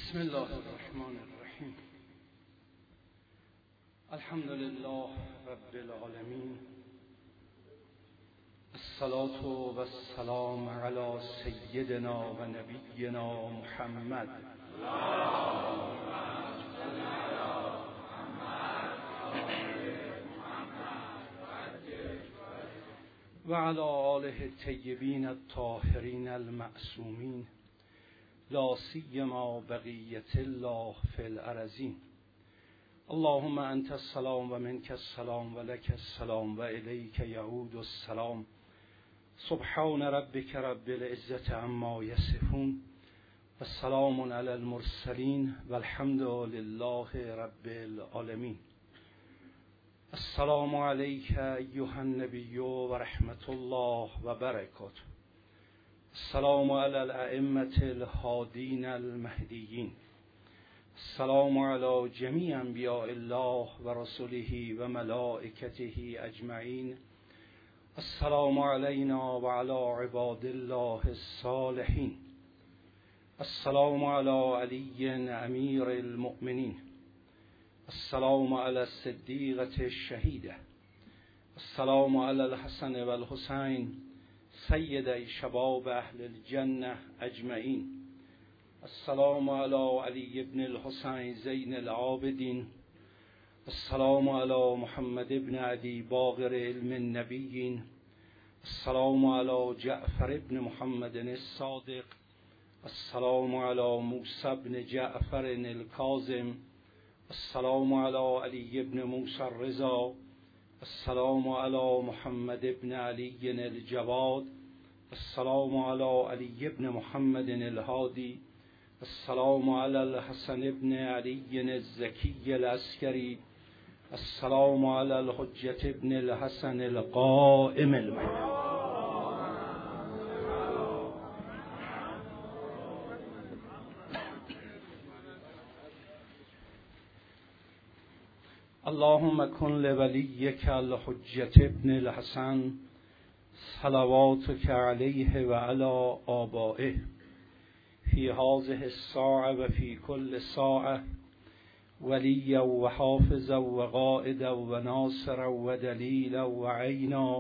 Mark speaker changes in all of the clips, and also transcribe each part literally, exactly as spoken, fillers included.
Speaker 1: بسم الله الرحمن الرحیم. الحمد لله رب العالمین. الصلاة و السلام علی سیدنا و نبینا محمد و علی آله الطیبین الطاهرین المعصومین، لا سیما بقیة الله فی الارضین. اللهم انت السلام و منک السلام و لک السلام و الیک یعود السلام. سبحان ربک رب العزة عما یصفون و سلام علی المرسلین و الحمد لله رب العالمین. السلام علیک ایها النبی و رحمت الله و برکاته. السلام علی الائمة الهادین المهدیین. السلام علی جمیع انبیاء الله و رسله و ملائکته اجمعین. السلام علینا و علی عباد الله الصالحین. السلام علی علی امیر المؤمنین. السلام علی الصدیقة الشهیدة. السلام علی الحسن و الحسین سید شباب اهل الجنة اجمعین. السلام علی علی ابن الحسین زین العابدین. السلام علی محمد ابن عدی باقر علم النبیین. السلام علی جعفر ابن محمد الصادق. السلام علی موسی ابن جعفر الکاظم. السلام علی علی ابن موسی الرضا. السلام علی محمد ابن علی الجواد. السلام علی علی ابن محمد الهادی. السلام علی الحسن ابن علی الزکی العسکری. السلام علی الحجة ابن الحسن القائم المهدی. اللهم کن لولیک الحجة ابن الحسن صلواتک علیه و علی آبائه فی هذه الساعة و فی کل ساعة ولیا و حافظا و قائدا و ناصرا و دلیلا و عینا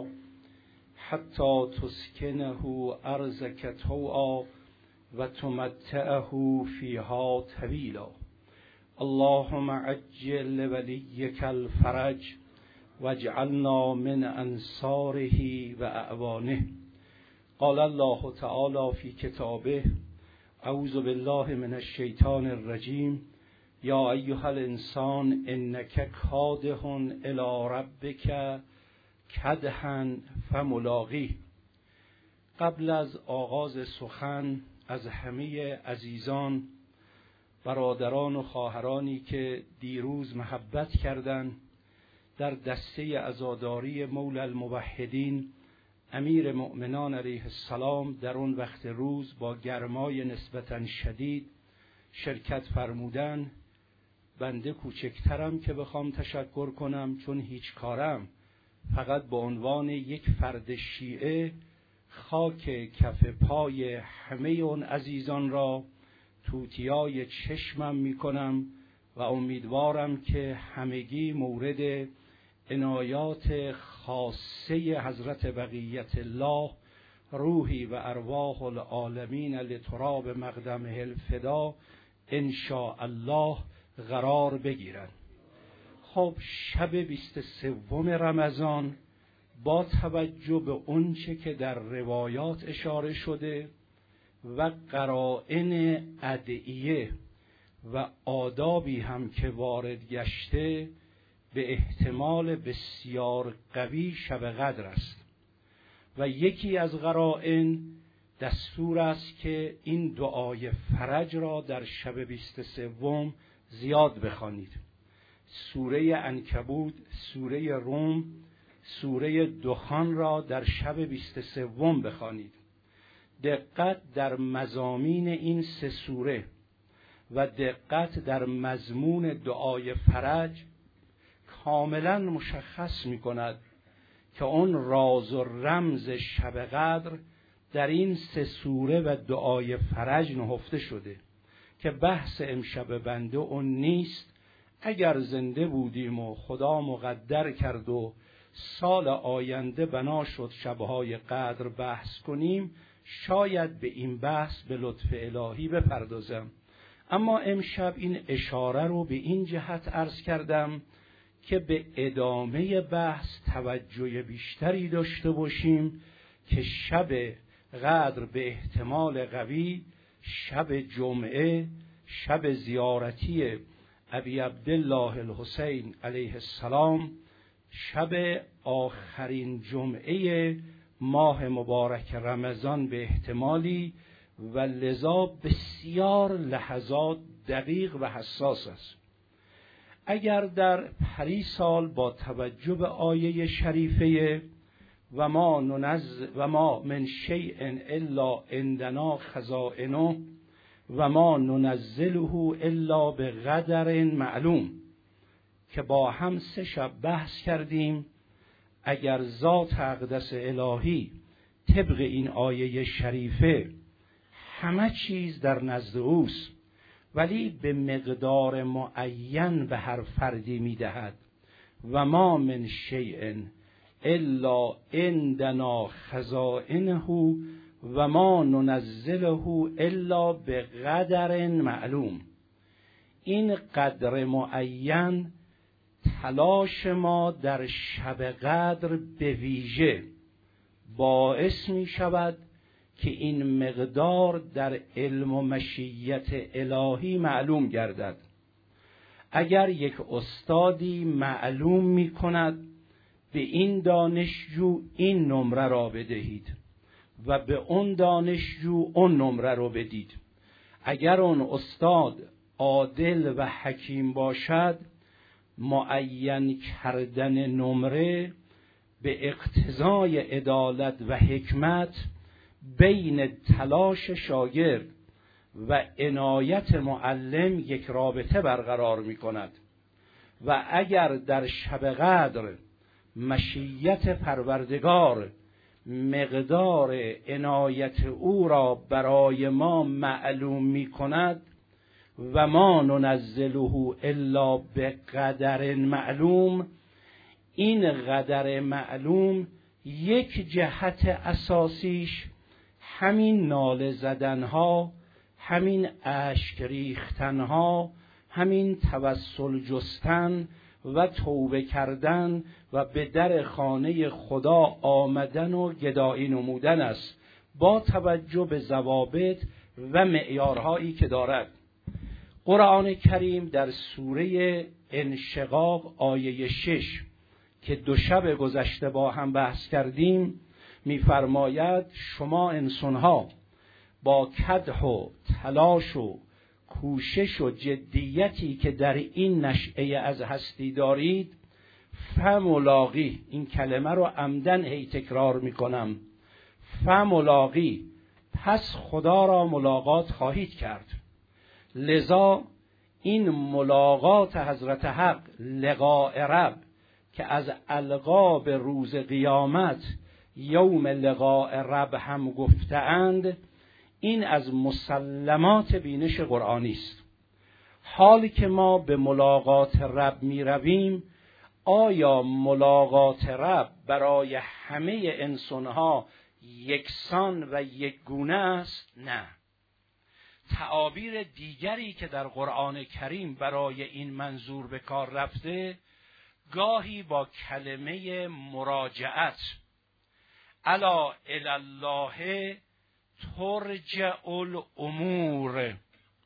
Speaker 1: حتی تسکنه ارضک طوعا و تمتعه فیها طویلا. اللهم عجل لولیک الفرج واجعلنا من انصاره و اعوانه. قال الله تعالی فی کتابه اعوذ بالله من الشیطان الرجیم یا ایها الانسان انک کادح الی ربک کدحا فملاقیه. قبل از آغاز سخن از همه عزیزان، برادران و خواهرانی که دیروز محبت کردند، در دسته عزاداری مولا الموحدین امیر مؤمنان علیه السلام در اون وقت روز با گرمای نسبتاً شدید شرکت فرمودن، بنده کوچکترم که بخوام تشکر کنم، چون هیچ کارم فقط به عنوان یک فرد شیعه خاک کف پای همه اون عزیزان را توتیای چشمم می کنم و امیدوارم که همگی مورد عنایات خاصه حضرت بقیت الله روحی و ارواح العالمین لتراب مقدمه الفدا ان شاء الله قرار بگیرند. خب شب بیست و سوم رمضان با توجه به اونچه که در روایات اشاره شده و قرائن ادعیه و آدابی هم که وارد گشته، به احتمال بسیار قوی شب قدر است و یکی از قرائن دستور است که این دعای فرج را در شب بیست و سوم زیاد بخوانید. سوره عنکبوت، سوره روم، سوره دخان را در شب بیست و سوم بخوانید. دقت در مضامین این سه سوره و دقت در مضمون دعای فرج کاملا مشخص می کند که اون راز و رمز شب قدر در این سه سوره و دعای فرج نهفته شده. که بحث امشب بنده اون نیست. اگر زنده بودیم و خدا مقدر کرد و سال آینده بنا شد شبهای قدر بحث کنیم، شاید به این بحث به لطف الهی بپردازم. اما امشب این اشاره رو به این جهت عرض کردم که به ادامه بحث توجه بیشتری داشته باشیم که شب قدر به احتمال قوی شب جمعه، شب زیارتی ابی عبدالله الحسین علیه السلام، شب آخرین جمعه ماه مبارک رمضان به احتمالی و لذا بسیار لحظات دقیق و حساس است. اگر در پری سال با توجه به آیه شریفه و ما ننزل و ما من شیء الا عندنا خزائنه و ما ننزله الا به قدر معلوم که با هم سه شب بحث کردیم، اگر ذات اقدس الهی طبق این آیه شریفه همه چیز در نزد اوست ولی به مقدار معین به هر فردی میدهد و ما من شیء الا عندنا خزائنه و ما ننزله الا به قدر معلوم. این قدر معین تلاش ما در شب قدر به ویژه باعث می شود که این مقدار در علم و مشیت الهی معلوم گردد. اگر یک استادی معلوم می کند به این دانشجو این نمره را بدهید و به اون دانشجو اون نمره را بدید، اگر اون استاد عادل و حکیم باشد، معین کردن نمره به اقتضای عدالت و حکمت بین تلاش شاگرد و عنایت معلم یک رابطه برقرار می کند و اگر در شب قدر مشیت پروردگار مقدار عنایت او را برای ما معلوم می کند و ما ننزله الا به قدر معلوم، این قدر معلوم یک جهت اساسیش همین ناله زدنها، همین اشک ریختنها، همین توسل جستن و توبه کردن و به در خانه خدا آمدن و گدایی نمودن است، با توجه به ضوابط و معیارهایی که دارد. قرآن کریم در سوره انشقاق آیه شش که دو شب گذشته با هم بحث کردیم می‌فرماید شما انسان‌ها با کدح و تلاش و کوشش و جدیتی که در این نشأه از هستی دارید فملاقی، این کلمه رو عمدن هی تکرار میکنم، فملاقی، پس خدا را ملاقات خواهید کرد. لذا این ملاقات حضرت حق، لقاء رب، که از القاب روز قیامت یوم لقاء رب هم گفتند، این از مسلمات بینش قرآنی است. حالی که ما به ملاقات رب می رویم، آیا ملاقات رب برای همه انسانها یکسان و یکگونه است؟ نه. تعابیر دیگری که در قرآن کریم برای این منظور به کار رفته، گاهی با کلمه مراجعت، الا الی الله ترجع الامور،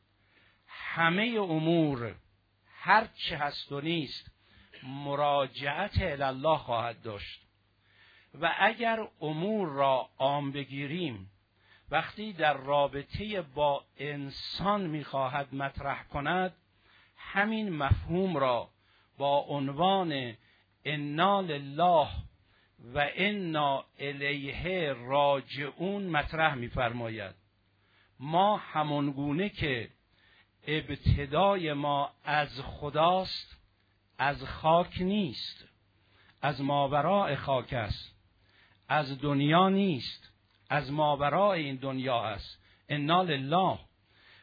Speaker 1: همه امور هر چه هست و نیست مراجعت الی الله خواهد داشت. و اگر امور را عام بگیریم، وقتی در رابطه با انسان میخواهد مطرح کند، همین مفهوم را با عنوان انا لله و انا الیه راجعون مطرح می‌فرماید. ما همانگونه که ابتدای ما از خداست، از خاک نیست، از ماوراء خاک است، از دنیا نیست، از ماوراء این دنیا است. انا لله.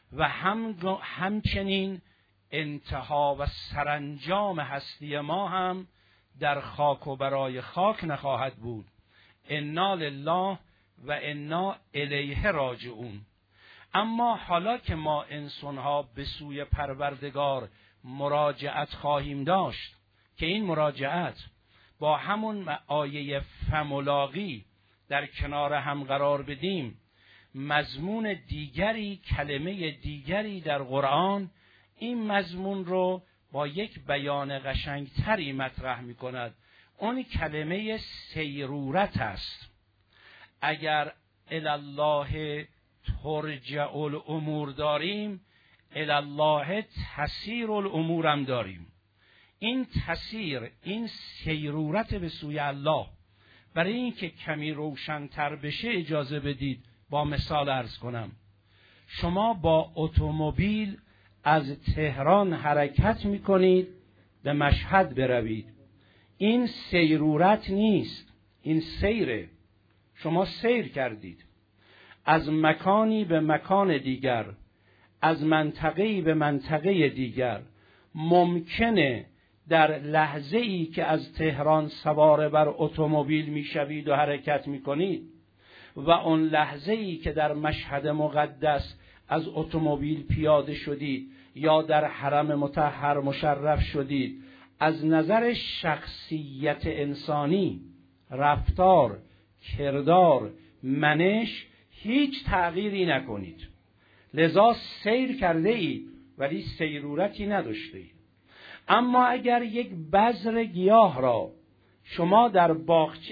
Speaker 1: و هم همچنین انتها و سرانجام هستی ما هم در خاک و برای خاک نخواهد بود. انا لله و انا الیه راجعون. اما حالا که ما انسان‌ها به سوی پروردگار مراجعت خواهیم داشت که این مراجعت با همون آیه فملاقی در کنار هم قرار بدیم، مضمون دیگری، کلمه دیگری در قرآن این مضمون رو با یک بیان قشنگتری مطرح می کند. اون کلمه سیرورت است. اگر الالله ترجع الامور داریم، الالله تسیر الامور هم داریم. این تسیر، این سیرورت به سوی الله، برای اینکه کمی روشن‌تر بشه اجازه بدید با مثال عرض کنم. شما با اتومبیل از تهران حرکت میکنید به مشهد بروید. این سیرورت نیست، این سیره. شما سیر کردید از مکانی به مکان دیگر، از منطقه‌ای به منطقه دیگر. ممکنه در لحظه‌ای که از تهران سوار بر اتومبیل میشوید و حرکت میکنید و اون لحظه‌ای که در مشهد مقدس از اتومبیل پیاده شدید یا در حرم مطهر مشرف شدید، از نظر شخصیت انسانی، رفتار، کردار، منش هیچ تغییری نکنید. لذا سیر کرده اید ولی سیرورتی نداشته اید. اما اگر یک بذر گیاه را شما در باغچه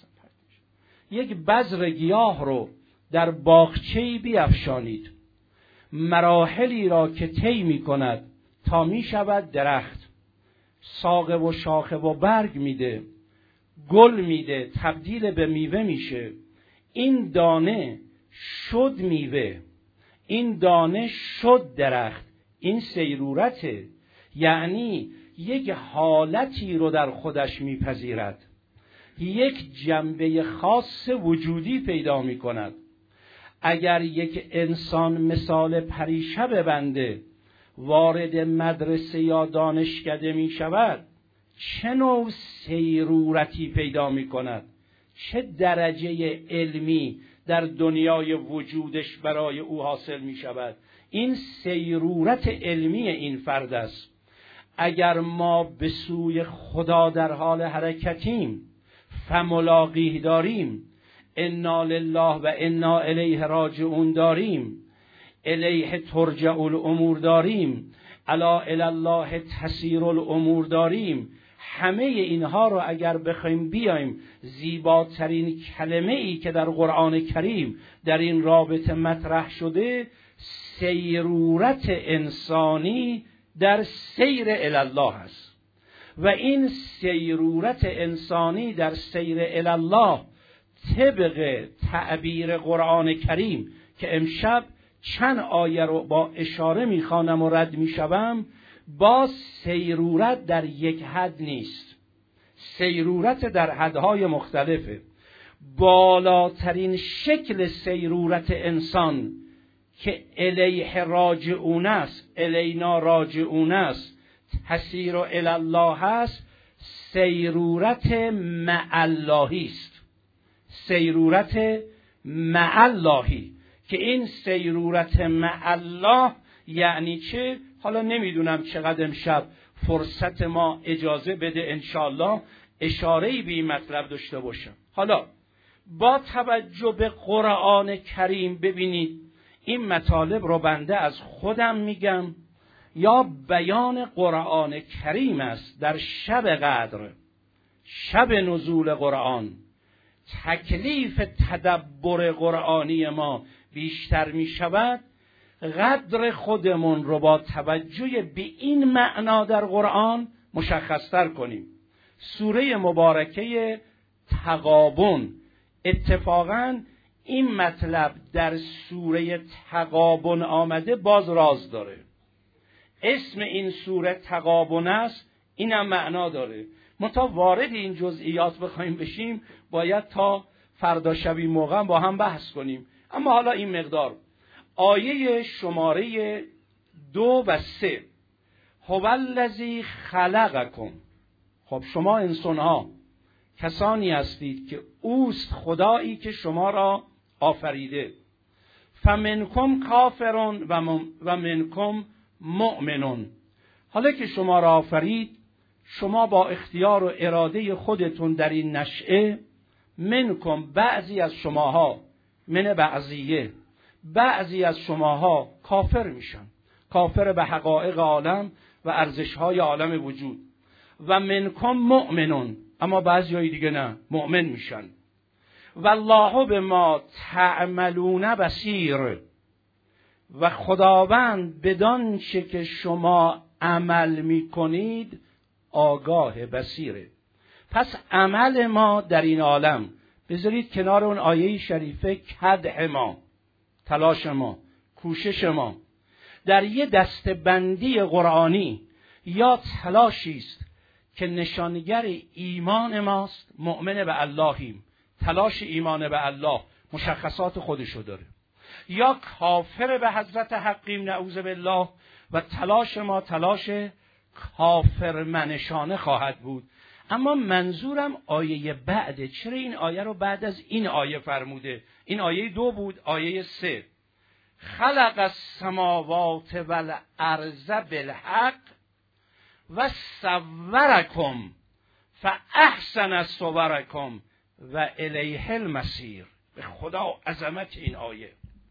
Speaker 1: یک بذر گیاه رو در باغچه‌ای بیفشانید، مراحلی را که طی می‌کند تا می‌شود درخت، ساقه و شاخه و برگ میده، گل میده، تبدیل به میوه میشه. این دانه شد میوه، این دانه شد درخت. این سیرورته، یعنی یک حالتی رو در خودش میپذیرد، یک جنبه خاص وجودی پیدا میکند. اگر یک انسان مثال پریشب بنده وارد مدرسه یا دانشکده می شود، چه نوع سیرورتی پیدا می کند، چه درجه علمی در دنیای وجودش برای او حاصل می شود. این سیرورت علمی این فرد است. اگر ما به سوی خدا در حال حرکتیم، فملاقیه داریم، انا لله و انا الیه راجعون داریم، الیه ترجع الامور داریم، الا الی الله تسیر الامور داریم، همه اینها رو اگر بخوایم بیایم زیباترین کلمه ای که در قرآن کریم در این رابطه مطرح شده، سیرورت انسانی در سیر الی الله است. و این سیرورت انسانی در سیر الی الله طبق تعبیر قرآن کریم که امشب چند آیه رو با اشاره میخوانم و رد میشوم، با سیرورت در یک حد نیست. سیرورت در حدهای مختلفه. بالاترین شکل سیرورت انسان که الیه راجعون است، الینا راجعون است، تسیر الی الله است، سیرورت مع اللهی است. سیرورت مع اللهی که این سیرورت مع الله یعنی چه؟ حالا نمیدونم چقدر امشب فرصت ما اجازه بده انشاءالله اشاره‌ای به این مطلب داشته باشم. حالا با توجه به قرآن کریم ببینید این مطالب رو بنده از خودم میگم یا بیان قرآن کریم است در شب قدر، شب نزول قرآن. تکلیف تدبر قرآنی ما بیشتر می شود، قدر خودمون رو با توجه به این معنا در قرآن مشخصتر کنیم. سوره مبارکه تغابن، اتفاقاً این مطلب در سوره تغابن آمده، باز راز داره. اسم این سوره تغابن است، اینم معنا داره. منتها وارد این جزئیات بخوایم بشیم باید تا فردا شبی موقع با هم بحث کنیم. اما حالا این مقدار آیه شماره دو و سه، هو الذی خلقکم. خب شما انسان‌ها کسانی هستید که اوست خدایی که شما را آفریده. فمنکم کافرون و منکم مؤمنون. حالا که شما را آفرید، شما با اختیار و اراده خودتون در این نشأه، منکم بعضی از شماها، من بعضیه، بعضی از شماها کافر میشن، کافر به حقایق عالم و ارزش‌های عالم وجود. و منکم مؤمنون، اما بعضی دیگه نه، مؤمن میشن. والله بما تعملون بصیر. و خداوند بدان چه که شما عمل میکنید آگاه، بصیره. پس عمل ما در این عالم، بذارید کنار اون آیه شریفه، کدح ما، تلاش ما، کوشش ما، در یه دستبندی قرآنی یا تلاشی است که نشانگر ایمان ماست، مؤمن به اللهیم، تلاش ایمان به الله مشخصات خودشو داره، یا کافر به حضرت حقیم نعوذ بالله و تلاش ما تلاش کافر منشانه خواهد بود. اما منظورم آیه بعده. چرا این آیه رو بعد از این آیه فرموده؟ این آیه دو بود. آیه سه، خلق السماوات والارض بالحق و صورکم فاحسن صورکم و الیه المصیر. به خدا عظمت این آیه،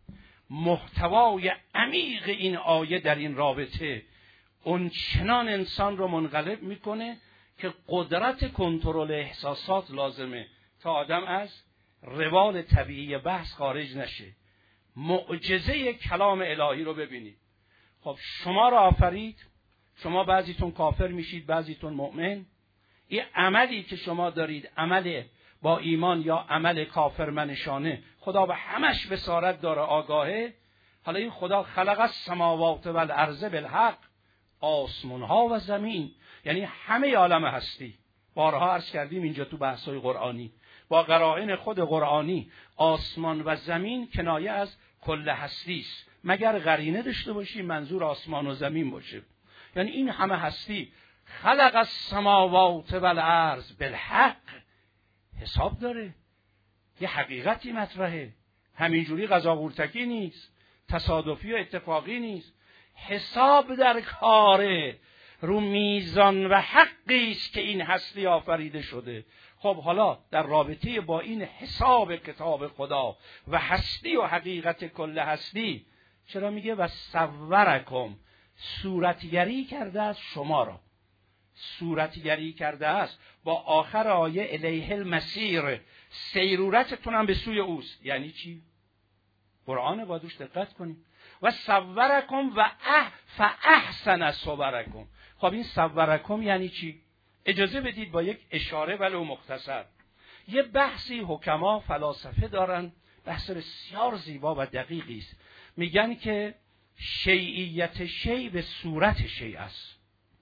Speaker 1: محتوای عمیق این آیه در این رابطه اون چنان انسان رو منقلب میکنه که قدرت کنترل احساسات لازمه تا آدم از روال طبیعی بحث خارج نشه. معجزه کلام الهی رو ببینید. خب شما رو آفرید، شما بعضیتون کافر میشید، بعضیتون مؤمن. این عملی که شما دارید، عمل با ایمان یا عمل کافر منشانه، خدا به همش بصارت داره، آگاهه. حالا این خدا خلق السماوات والارض بالحق، آسمان ها و زمین، یعنی همه عالم هستی. بارها عرض کردیم اینجا تو بحث‌های قرآنی با قرائن خود قرآنی، آسمان و زمین کنایه از کل هستی است، مگر قرینه داشته باشی منظور آسمان و زمین باشه. یعنی این همه هستی. خلق السماوات والارض بالحق، حساب داره، یه حقیقتی مطرحه، همینجوری قضا قورتکی نیست، تصادفی و اتفاقی نیست، حساب در کاره، رو میزان و حقی است که این هستی آفریده شده. خب حالا در رابطه با این حساب کتاب خدا و هستی و حقیقت کل هستی، چرا میگه و صورکم، صورتگری کرده است شما را، صورتگری کرده است. با آخر آیه الیه المصیر، سیرورتتون هم به سوی اوست. یعنی چی؟ قرآن با دوش دقت کنیم. و صورکم و اح فاحسن صورکم. خب این صورکم یعنی چی؟ اجازه بدید با یک اشاره ولو مختصر. یه بحثی حکما فلاسفه دارن، بحث بسیار زیبا و دقیقی است. میگن که شیعیت شیء به صورت شیء است.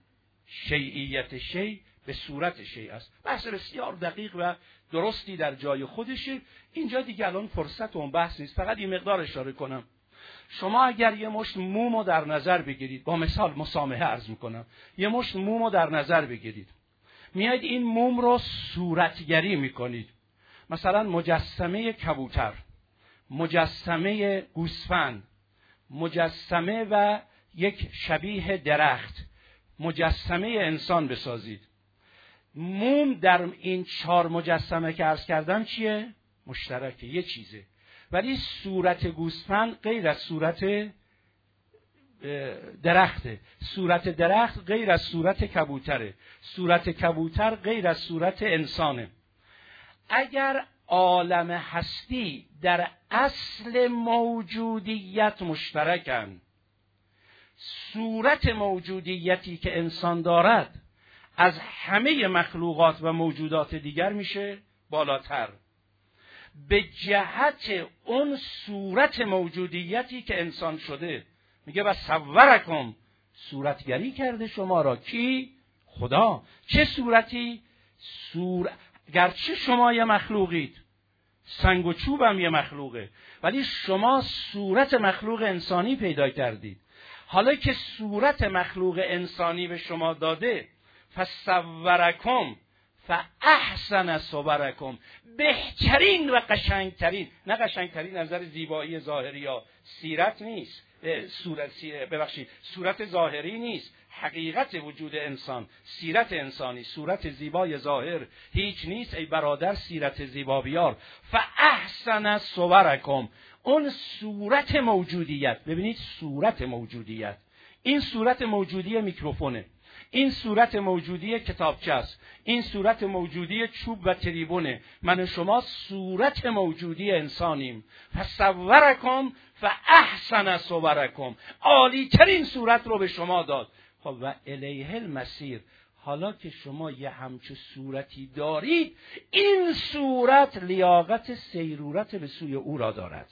Speaker 1: شیعیت شیء به صورت شیء است. بحث بسیار دقیق و درستی در جای خودشه. اینجا دیگه الان فرصت اون بحث نیست، فقط این مقدار اشاره کنم. شما اگر یه مشت مومو در نظر بگیرید، با مثال مسامحه عرض میکنم، یه مشت مومو در نظر بگیرید، میاید این موم رو صورتگری میکنید. مثلا مجسمه کبوتر، مجسمه گوسفند، مجسمه و یک شبیه درخت، مجسمه انسان بسازید. موم در این چهار مجسمه که عرض کردم چیه؟ مشترکه، یه چیزه. ولی صورت گوسفند غیر از صورت درخته، صورت درخت غیر از صورت کبوتره، صورت کبوتر غیر از صورت انسانه. اگر عالم هستی در اصل موجودیت مشترکن، صورت موجودیتی که انسان دارد از همه مخلوقات و موجودات دیگر میشه بالاتر، به جهت اون صورت موجودیتی که انسان شده. میگه و صورکم، صورتگری کرده شما را. کی؟ خدا. چه صورتی؟ صور... گرچه شما یه مخلوقید، سنگ و چوب هم یه مخلوقه، ولی شما صورت مخلوق انسانی پیدا کردید. حالا که صورت مخلوق انسانی به شما داده، فصورکم فاحسن صورکم، بهترین و قشنگترین، نه قشنگترین نظر زیبایی ظاهری یا سیرت نیست، صورت ببخشید صورت ظاهری نیست، حقیقت وجود انسان، سیرت انسانی، صورت زیبای ظاهر هیچ نیست ای برادر، سیرت زیبا بیار. فاحسن صورکم، اون صورت موجودیت، ببینید صورت موجودیت، این صورت موجودی میکروفونه، این صورت موجودی کتابچه است، این صورت موجودی چوب و تریبونه، من و شما صورت موجودی انسانیم. فصورکم فاحسن صورکم، عالی ترین صورت رو به شما داد. خب و الیه المصیر، حالا که شما یه همچو صورتی دارید، این صورت لیاقت سیرورت به سوی او را دارد.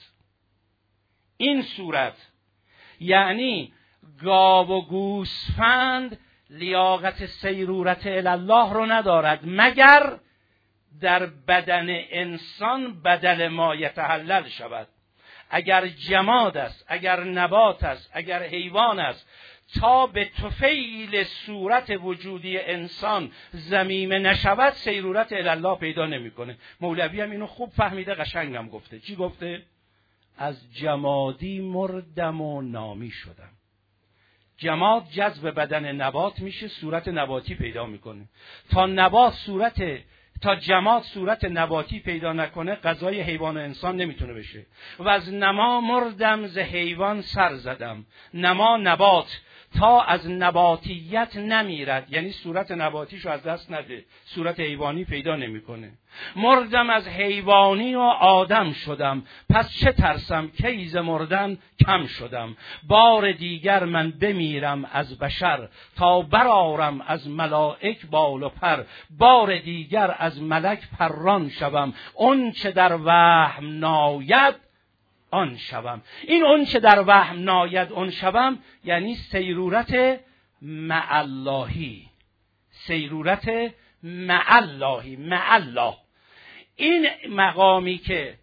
Speaker 1: این صورت یعنی گاو و گوسفند لیاقت سیرورت الله رو ندارد مگر در بدن انسان بدل ما یتحلل شود. اگر جماد است، اگر نبات است، اگر حیوان است، تا به طفیل صورت وجودی انسان ضمیمه نشود سیرورت الله پیدا نمیکنه. مولوی هم اینو خوب فهمیده، قشنگم گفته. چی گفته؟ از جمادی مردم و نامی شدم. جماد جذب بدن نبات میشه، صورت نباتی پیدا میکنه. تا نبات صورت تا جماد صورت نباتی پیدا نکنه غذای حیوان و انسان نمیتونه بشه. و از نما مردم ز حیوان سر زدم. نما نبات تا از نباتیت نمیرد، یعنی صورت نباتیشو از دست نده، صورت حیوانی پیدا نمیکنه. مردم از حیوانی و آدم شدم، پس چه ترسم که ز مردن کم شدم. بار دیگر من بمیرم از بشر، تا برآرم از ملائک بال و پر. بار دیگر از ملک پران شوم، اون چه در وهم ناید آن شوم. این اون چه در وهم ناید آن شوم یعنی سیرورت معاللهی، سیرورت معاللهی، معالله. این مقامی که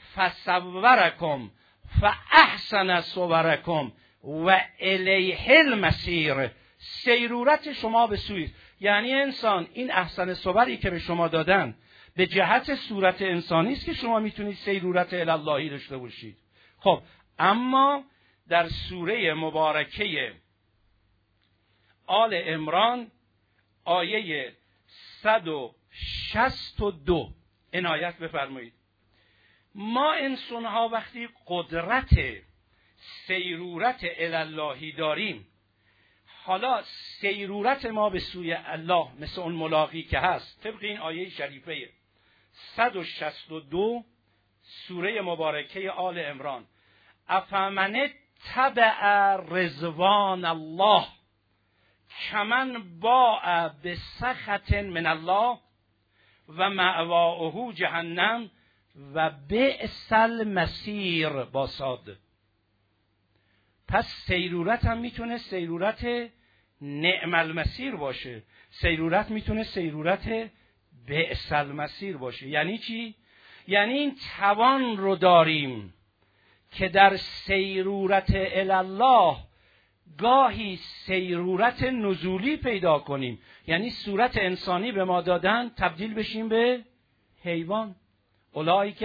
Speaker 1: فصورکم فاحسن صورکم و الیه المصیر، سیرورت شما به سوی، یعنی انسان این احسن صوری که به شما دادن به جهت صورت انسانی است که شما میتونید سیرورت الهی داشته باشید. خب اما در سوره مبارکه آل عمران آیه صد و شصت و دو عنایت بفرمایید. ما انسان‌ها وقتی قدرت سیرورت الهی داریم، حالا سیرورت ما به سوی الله مثل اون ملاقی که هست طبق این آیه شریفه صد و شصت و دو سوره مبارکه آل عمران، افمن تبع رضوان الله کمن باع بسخط من الله و مأواه جهنم و بئس المصیر با صاد. پس سیرورت هم میتونه سیرورت نعم المصیر باشه، سیرورت میتونه سیرورت بئس المصیر باشه. یعنی چی؟ یعنی این توان رو داریم که در سیرورت الله گاهی سیرورت نزولی پیدا کنیم، یعنی صورت انسانی به ما دادن تبدیل بشیم به حیوان. اولئک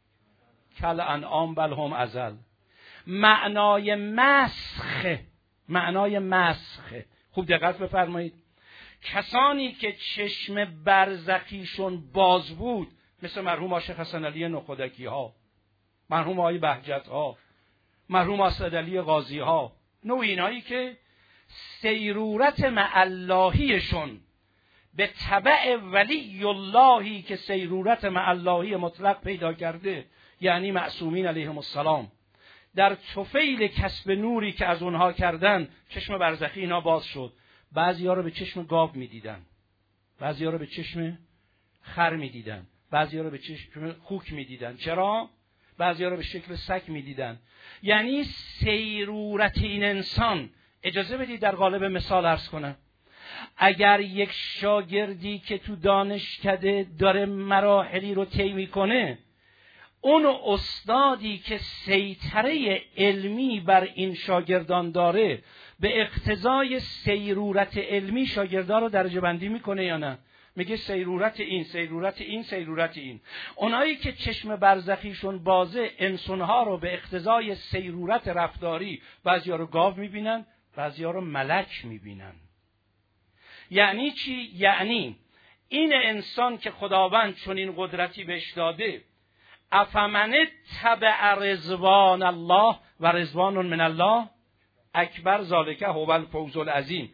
Speaker 1: کالانعام بل هم اضل. معنای مسخ، معنای مسخ، خوب دقت بفرمایید. کسانی که چشم برزخیشون باز بود، مثل مرحوم عاشق حسن علی نخودکی ها، مرحوم آقای بهجت ها، مرحوم اسدعلی قاضی ها، نوع اینایی که سیرورت معاللهیشون به تبع ولی اللهی که سیرورت معاللهی مطلق پیدا کرده، یعنی معصومین علیهم السلام، در طفیل کسب نوری که از اونها کردن چشم برزخی اینا باز شد. بعضی ها رو به چشم گاو میدیدن، بعضی ها رو به چشم خر میدیدن، بعضی ها رو به چشم خوک میدیدن. چرا؟ بعضی ها رو به شکل سگ میدیدن. یعنی سیرورت این انسان، اجازه بدید در قالب مثال عرض کنم. اگر یک شاگردی که تو دانشکده داره مراحلی رو طی میکنه، اون استادی که سیطره علمی بر این شاگردان داره به اقتضای سیرورت علمی شاگردان رو درجه بندی میکنه یا نه؟ میگه سیرورت این، سیرورت این، سیرورت این. اونایی که چشم برزخیشون بازه انسانها رو به اقتضای سیرورت رفتاری، بعضیا رو گاو میبینن، بعضیا رو ملک میبینن. یعنی چی؟ یعنی این انسان که خداوند چون این قدرتی بهش داده، افمن تبع رضوان الله و رضوان من الله اکبر ذالک هو الفوز العظیم.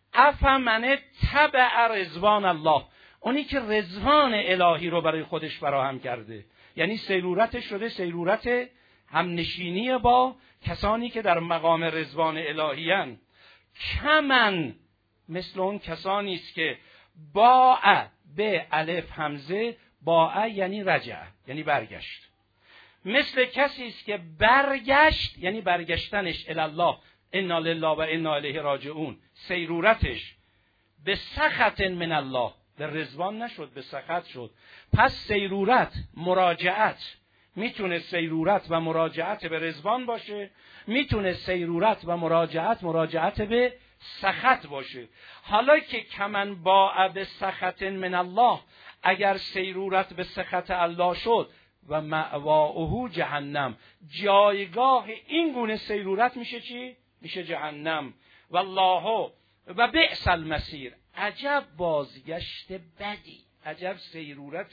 Speaker 1: افمن تبع رضوان الله، اونی که رضوان الهی رو برای خودش فراهم کرده، یعنی سیرورتش شده سیرورت همنشینی با کسانی که در مقام رضوان الهیان. کمن، مثل اون کسانی است که باع به الف همزه، باع یعنی رجع، یعنی برگشت. مثل کسی است که برگشت، یعنی برگشتنش الی الله، انا لله و انا الیه راجعون، سیرورتش به سخط من الله، به رضوان نشد، به سخط شد. پس سیرورت مراجعت، میتونه سیرورت و مراجعت به رضوان باشه، میتونه سیرورت و مراجعت مراجعت به سخط باشه. حالا که کمن باع به سخط من الله، اگر سیرورت به سخط الله شد و مأواه جهنم، جایگاه این گونه سیرورت میشه چی؟ میشه جهنم. والله و بئس المصیر، عجب بازگشت بدی، عجب سیرورت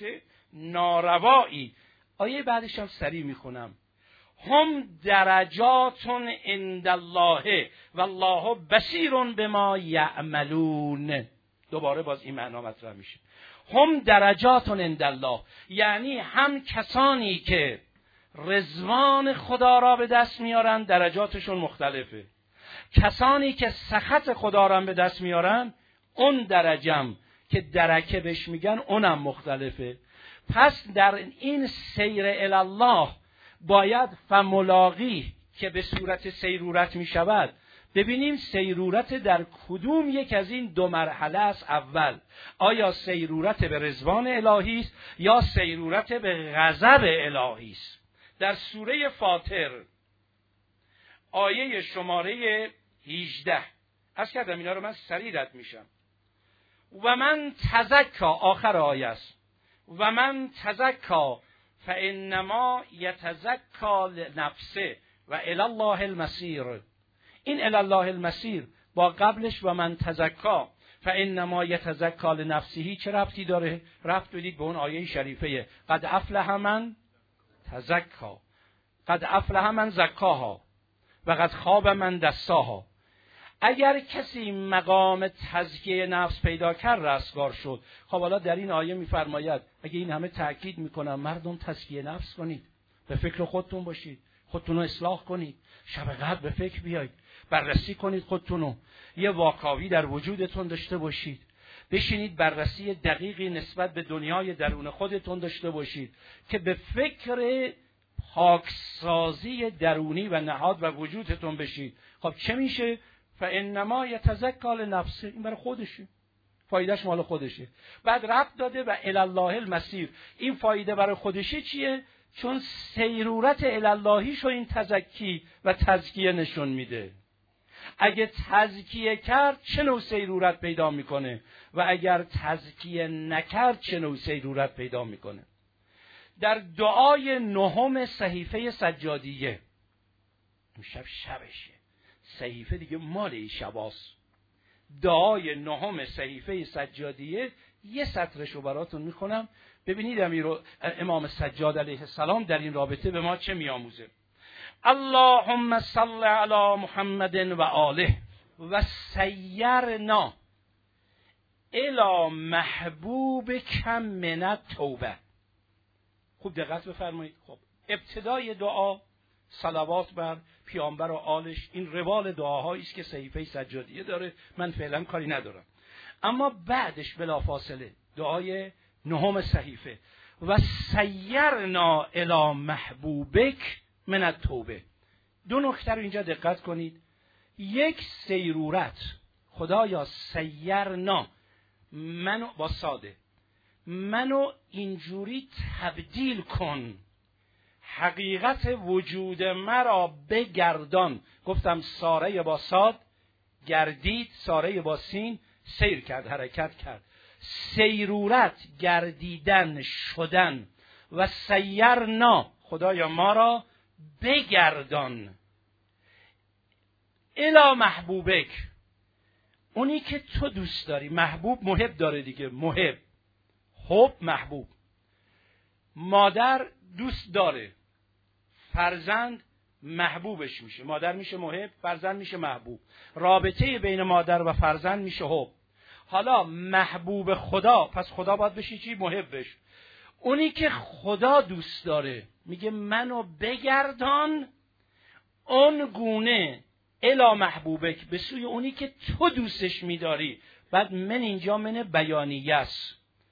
Speaker 1: ناروایی. آیه بعدش هم سریع میخونم. هم درجات عند الله والله بصیر بما یعملون. دوباره باز این معنا مطرح میشه. هم درجات عند الله، یعنی هم کسانی که رضوان خدا را به دست میارن درجاتشون مختلفه، کسانی که سخط خدا را به دست میارن اون درجم که درکه بهش میگن اونم مختلفه. پس در این سیر الی الله باید فملاقی که به صورت سیرورت میشود ببینیم سیرورت در کدوم یک از این دو مرحله است. اول، آیا سیرورت به رضوان الهی است یا سیرورت به غضب الهی است؟ در سوره فاطر آیه شماره هجده، عرض کردم اینا رو من سریع رد میشم. و من تزکا، آخر آیه است، و من تزکا فانما یتزکا لنفسه و الی الله المصیر. این الی الله المصیر با قبلش و من تزکا فانما یتزکا لنفسه چه ربطی داره؟ ربط بدید به اون آیه شریفه قد افلح من تزکا، قد افلح من زکاها و قد خاب من دساها. اگر کسی مقام تزکیه نفس پیدا کرد رستگار شد. خب حالا در این آیه میفرماید اگه این همه تأکید میکنم مردم تزکیه نفس کنید، به فکر خودتون باشید، خودتون رو اصلاح کنید، شب قدر به فکر بیاید، بررسی کنید خودتون رو، یه واکاوی در وجودتون داشته باشید، بشینید بررسی دقیقی نسبت به دنیای درون خودتون داشته باشید که به فکر پاکسازی درونی و نهاد و وجودتون بشید. خب چه میشه؟ فانما یتزکا لنفسه، این برای خودشه، فایدهش مال خودشه. بعد ربط داده و الی الله المصیر، این فایده برای خودشه چیه؟ چون سیرورت الی اللهیشو این تزکی و تزکیه نشون میده. اگه تزکیه کرد چه نوع سیرورت پیدا میکنه و اگر تزکیه نکرد چه نوع سیرورت پیدا میکنه. در دعای نهم صحیفه سجادیه، شب شبشه، صحیفه دیگه مال این شباست، دعای نهم صحیفه سجادیه یه سطرشو براتون میخونم ببینید امیر امام سجاد علیه السلام در این رابطه به ما چه میآموزه. اللهم صل علی محمد و آله و سیرنا الی محبوب کم من التوبه. خوب دقت بفرمایید. خب ابتدای دعا صلوات بر پیامبر و آلش، این روال دعاهایی است که صحیفه سجادیه داره، من فعلا کاری ندارم. اما بعدش بلافاصله دعای نهم صحیفه و سیرنا الی محبوبک من التوبه. دو نکته رو اینجا دقت کنید. یک، سیرورت، خدایا سیرنا، منو با ساده منو اینجوری تبدیل کن حقیقت وجود مرا بگردان. گفتم ساره با صاد گردید، ساره با سین سیر کرد، حرکت کرد. سیرورت گردیدن، شدن. و سیرنا، خدایا ما را بگردان. الی محبوبک، اونی که تو دوست داری. محبوب محب داره دیگه، محب، حب، محبوب. مادر دوست داره، فرزند محبوبش میشه. مادر میشه محب، فرزند میشه محبوب. رابطه بین مادر و فرزند میشه حب. حالا محبوب خدا، پس خدا باید بشه چی؟ محبش. اونی که خدا دوست داره میگه منو بگردان اون گونه الی محبوبک، به سوی اونی که تو دوستش میداری. بعد من اینجا من بیانیه است،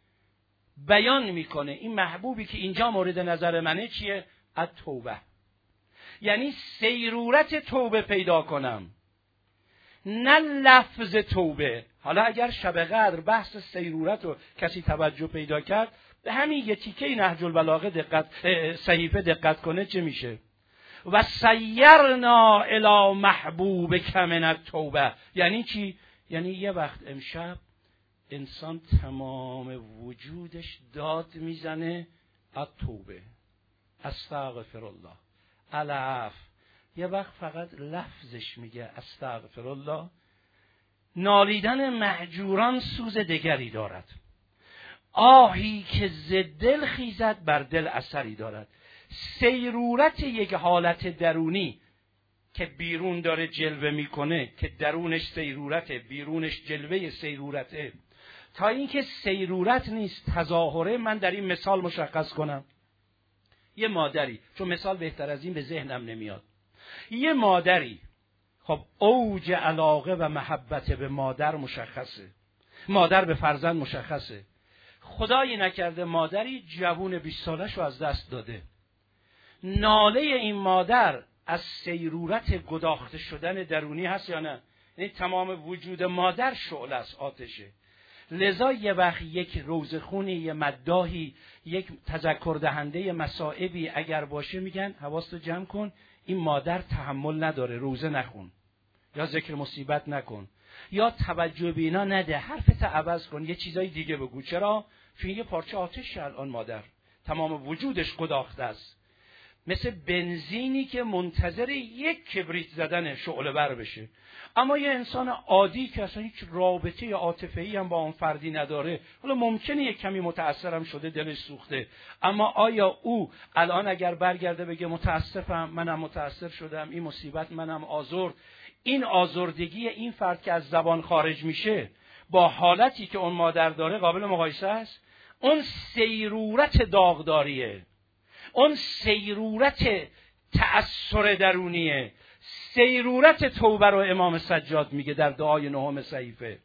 Speaker 1: بیان میکنه این محبوبی که اینجا مورد نظر منه چیه؟ التوبه، یعنی سیرورت توبه پیدا کنم، نه لفظ توبه. حالا اگر شب قدر بحث سیرورت رو کسی توجه پیدا کرد، به همین یه تیکه نهج البلاغه دقت صحیفه دقت کنه چه میشه؟ و سیرنا الی محبوبک من التوبه. یعنی چی؟ یعنی یه وقت امشب انسان تمام وجودش داد میزنه التوبه، استغفر الله، العفو. یه وقت فقط لفظش میگه استغفر الله. نالیدن مهجوران سوز دگری دارد، آهی که ز دل خیزد بر دل اثری دارد. سیرورت یک حالت درونی که بیرون داره جلوه میکنه، که درونش سیرورته، بیرونش جلوه سیرورته، تا اینکه سیرورت نیست تظاهره. من در این مثال مشخص کنم. یه مادری، چون مثال بهتر از این به ذهنم نمیاد، یه مادری خب اوج علاقه و محبت به مادر مشخصه، مادر به فرزند مشخصه. خدایی نکرده مادری جوون بیست سالش رو از دست داده. ناله این مادر از سیرورت گداخته شدن درونی هست یا نه؟ یعنی تمام وجود مادر شعله است، آتشه. لذا یه وقت یک روزخونی، یه مداحی، یک تذکر دهنده مصائبی اگر باشه میگن حواستو جمع کن، این مادر تحمل نداره، روزه نخون یا ذکر مصیبت نکن یا توجه به اینا نده، حرفت عوض کن، یه چیزای دیگه بگو. چرا؟ چون یه پارچه آتش الان مادر تمام وجودش گداخته است، مثل بنزینی که منتظر یک کبریت زدن شعله بر بشه. اما یه انسان عادی که اصلا هیچ رابطه عاطفه‌ای هم با اون فردی نداره، حالا ممکنه یک کمی متأثرم شده، دلش سوخته، اما آیا او الان اگر برگرده بگه متاسفم، منم متأثر شدم، این مصیبت منم آزرد، این آزردگی این فرد که از زبان خارج میشه با حالتی که اون مادر داره قابل مقایسه است؟ اون سیرورت داغداریه، اون سیرورت تأثر درونیه، سیرورت توبه رو امام سجاد میگه در دعای نهم صحیفه.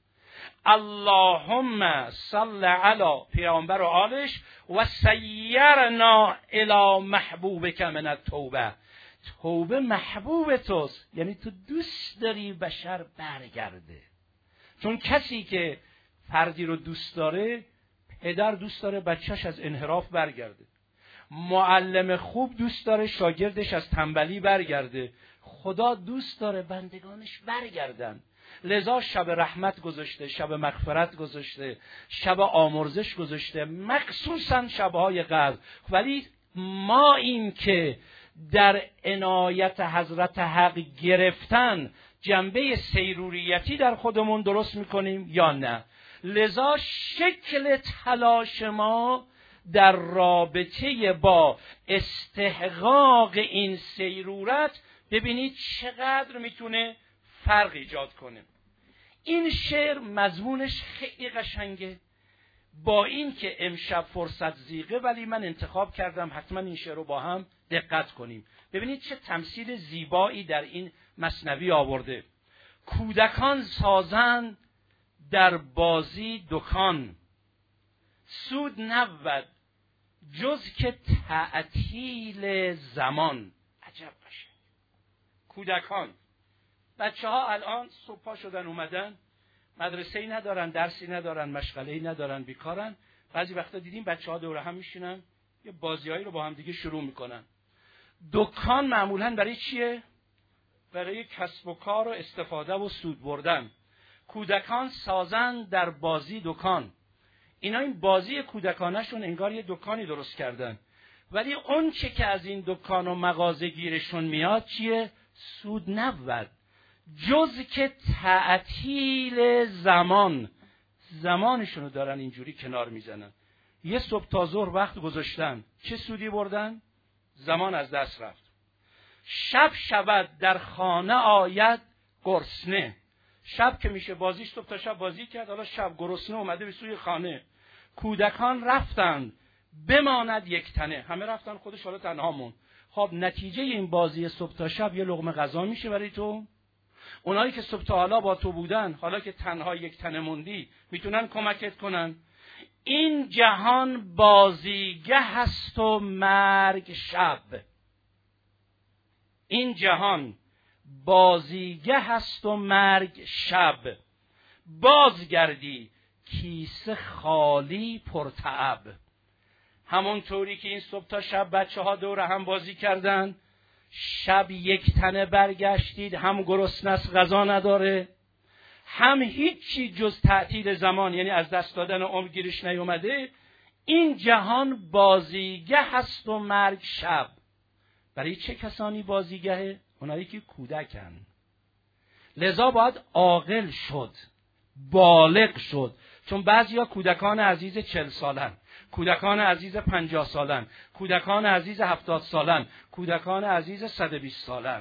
Speaker 1: اللهم صل علی پیامبر و آلش و سیرنا الی محبوبک من التوبه. توبه محبوب توست، یعنی تو دوست داری بشر برگرده. چون کسی که فردی رو دوست داره، پدر دوست داره بچهش از انحراف برگرده، معلم خوب دوست داره شاگردش از تنبلی برگرده، خدا دوست داره بندگانش برگردن. لذا شب رحمت گذاشته، شب مغفرت گذاشته، شب آمرزش گذاشته، مخصوصا شبهای قدر. ولی ما این که در عنایت حضرت حق گرفتن جنبه سیروریتی در خودمون درست میکنیم یا نه؟ لذا شکل تلاش ما در رابطه با استحقاق این سیرورت ببینید چقدر میتونه فرق ایجاد کنه. این شعر مضمونش خیلی قشنگه، با این که امشب فرصت زیغه ولی من انتخاب کردم حتما این شعر رو با هم دقت کنیم. ببینید چه تمثیل زیبایی در این مثنوی آورده. کودکان سازند در بازی دکان، سود نبود جز که تعطیل زمان. عجب باشه. کودکان، بچه ها الان صبح پا شدن اومدن، مدرسه‌ای ندارن، درسی ندارن، مشغله‌ای ندارن، بیکارن. بعضی وقتا دیدیم بچه ها دور هم میشینن یه بازیایی رو با هم دیگه شروع میکنن. دکان معمولاً برای چیه؟ برای کسب و کار و استفاده و سود بردن. کودکان سازن در بازی دکان. اینا این بازی کودکانشون انگار یه دکانی درست کردن، ولی اون چه که از این دکان و مغازه گیرشون میاد چیه؟ سود نبود، جز که تعطیل زمان. زمانشون رو دارن اینجوری کنار میزنن. یه صبح تا ظهر وقت گذاشتن، چه سودی بردن؟ زمان از دست رفت. شب شود در خانه آید گرسنه. شب که میشه بازیش، صبح تا شب بازی کرد، حالا شب گرسنه اومده به سوی خانه. کودکان رفتند بماند یک تنه. همه رفتن، خودش حالا تنها موند. خب نتیجه این بازی صبح تا شب یه لقمه غذا میشه برای تو؟ اونایی که صبح تا حالا با تو بودن، حالا که تنها یک تنه موندی، میتونن کمکت کنن؟ این جهان بازیگه هست و مرگ شب. این جهان بازیگه هست و مرگ شب. بازگردی کیسه خالی پرتعب. همونطوری که این صبح تا شب بچه ها دور هم بازی کردن، شب یک تنه برگشتید، هم گرسنه است غذا نداره، هم هیچی جز تعطیل زمان، یعنی از دست دادن عمر گیرش نیومده. این جهان بازیگه هست و مرگ شب. برای چه کسانی بازیگهه؟ اونایی که کودکن. لذا باید عاقل شد، بالغ شد. چون بعضیا کودکان عزیز چل سالن، کودکان عزیز پنجاه سالن، کودکان عزیز هفتاد سالن، کودکان عزیز صد و بیست سالن.